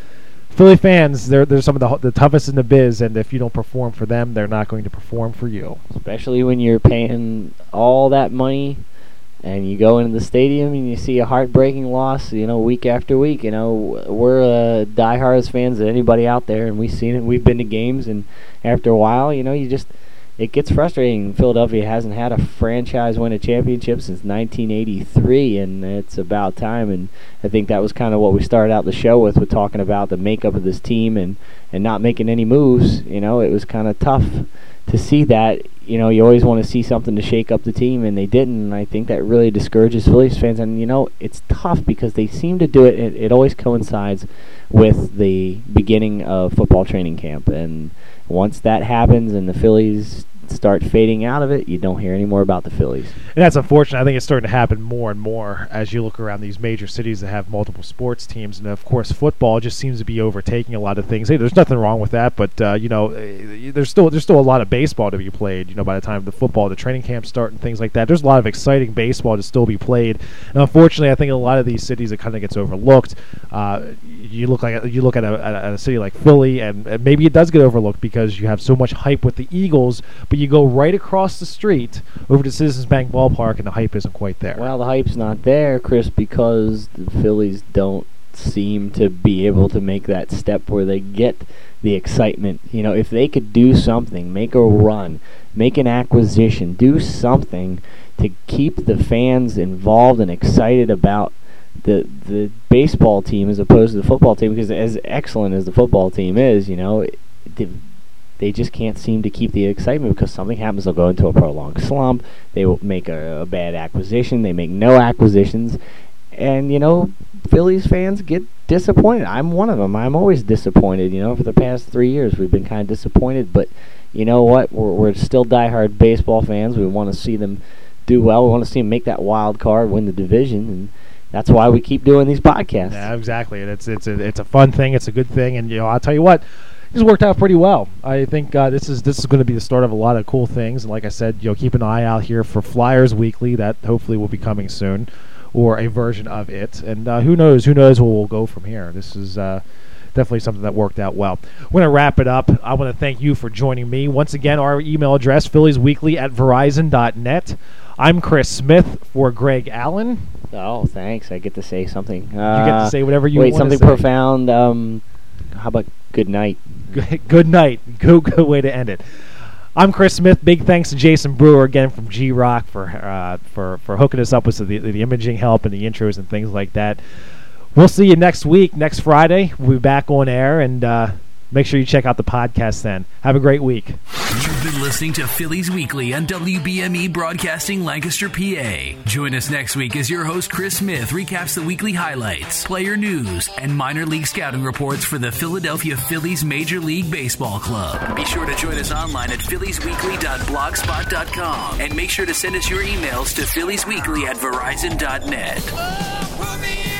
Philly fans, they're they're some of the the toughest in the biz, and if you don't perform for them, they're not going to perform for you. Especially when you're paying all that money, and you go into the stadium and you see a heartbreaking loss, you know, week after week. You know, we're uh, diehard fans of anybody out there, and we've seen it. We've been to games, and after a while, you know, you just. It gets frustrating. Philadelphia hasn't had a franchise win a championship since nineteen eighty-three, and it's about time. And I think that was kind of what we started out the show with, with talking about the makeup of this team and, and not making any moves. You know, it was kind of tough to see that. You know, you always want to see something to shake up the team, and they didn't. And I think that really discourages Phillies fans. And, you know, it's tough because they seem to do it. It, it always coincides with the beginning of football training camp. And once that happens and the Phillies start fading out of it, you don't hear any more about the Phillies. And that's unfortunate. I think it's starting to happen more and more as you look around these major cities that have multiple sports teams. And, of course, football just seems to be overtaking a lot of things. Hey, there's nothing wrong with that, but, uh, you know, there's still there's still a lot of baseball to be played, you know, by the time the football, the training camps start and things like that. There's a lot of exciting baseball to still be played. And, unfortunately, I think in a lot of these cities it kind of gets overlooked. Uh, you look like you look at a, at a city like Philly, and, and maybe it does get overlooked because you have so much hype with the Eagles, but you go right across the street over to Citizens Bank Ballpark, and the hype isn't quite there. Well, the hype's not there, Chris, because the Phillies don't seem to be able to make that step where they get the excitement. You know, if they could do something, make a run, make an acquisition, do something to keep the fans involved and excited about the the baseball team as opposed to the football team, because as excellent as the football team is, you know, it, it, they just can't seem to keep the excitement because something happens. They'll go into a prolonged slump. They will make a, a bad acquisition. They make no acquisitions. And, you know, Phillies fans get disappointed. I'm one of them. I'm always disappointed. You know, for the past three years we've been kind of disappointed. But you know what? We're, we're still diehard baseball fans. We want to see them do well. We want to see them make that wild card, win the division, and that's why we keep doing these podcasts. Yeah, exactly. And it's it's a, it's a fun thing. It's a good thing. And, you know, I'll tell you what, it's worked out pretty well. I think uh, this is this is going to be the start of a lot of cool things. And like I said, you know, keep an eye out here for Flyers Weekly. That hopefully will be coming soon, or a version of it. And uh, who knows? Who knows where we'll go from here? This is uh, definitely something that worked out well. We're going to wrap it up. I want to thank you for joining me. Once again, our email address, phillies weekly at verizon dot net. I'm Chris Smith for Greg Allen. Oh, thanks. I get to say something. Uh, You get to say whatever you wait, want to say. something profound. Um, how about good night? Good, good night. Good, good way to end it. I'm Chris Smith. Big thanks to Jason Brewer again from G-Rock for uh, for for hooking us up with the, the imaging help and the intros and things like that. We'll see you next week, next Friday. We'll be back on air, and uh, make sure you check out the podcast then. Have a great week. You've been listening to Phillies Weekly on W B M E Broadcasting Lancaster, P A. Join us next week as your host, Chris Smith, recaps the weekly highlights, player news, and minor league scouting reports for the Philadelphia Phillies Major League Baseball Club. Be sure to join us online at phillies weekly dot blogspot dot com and make sure to send us your emails to phillies weekly at verizon dot net.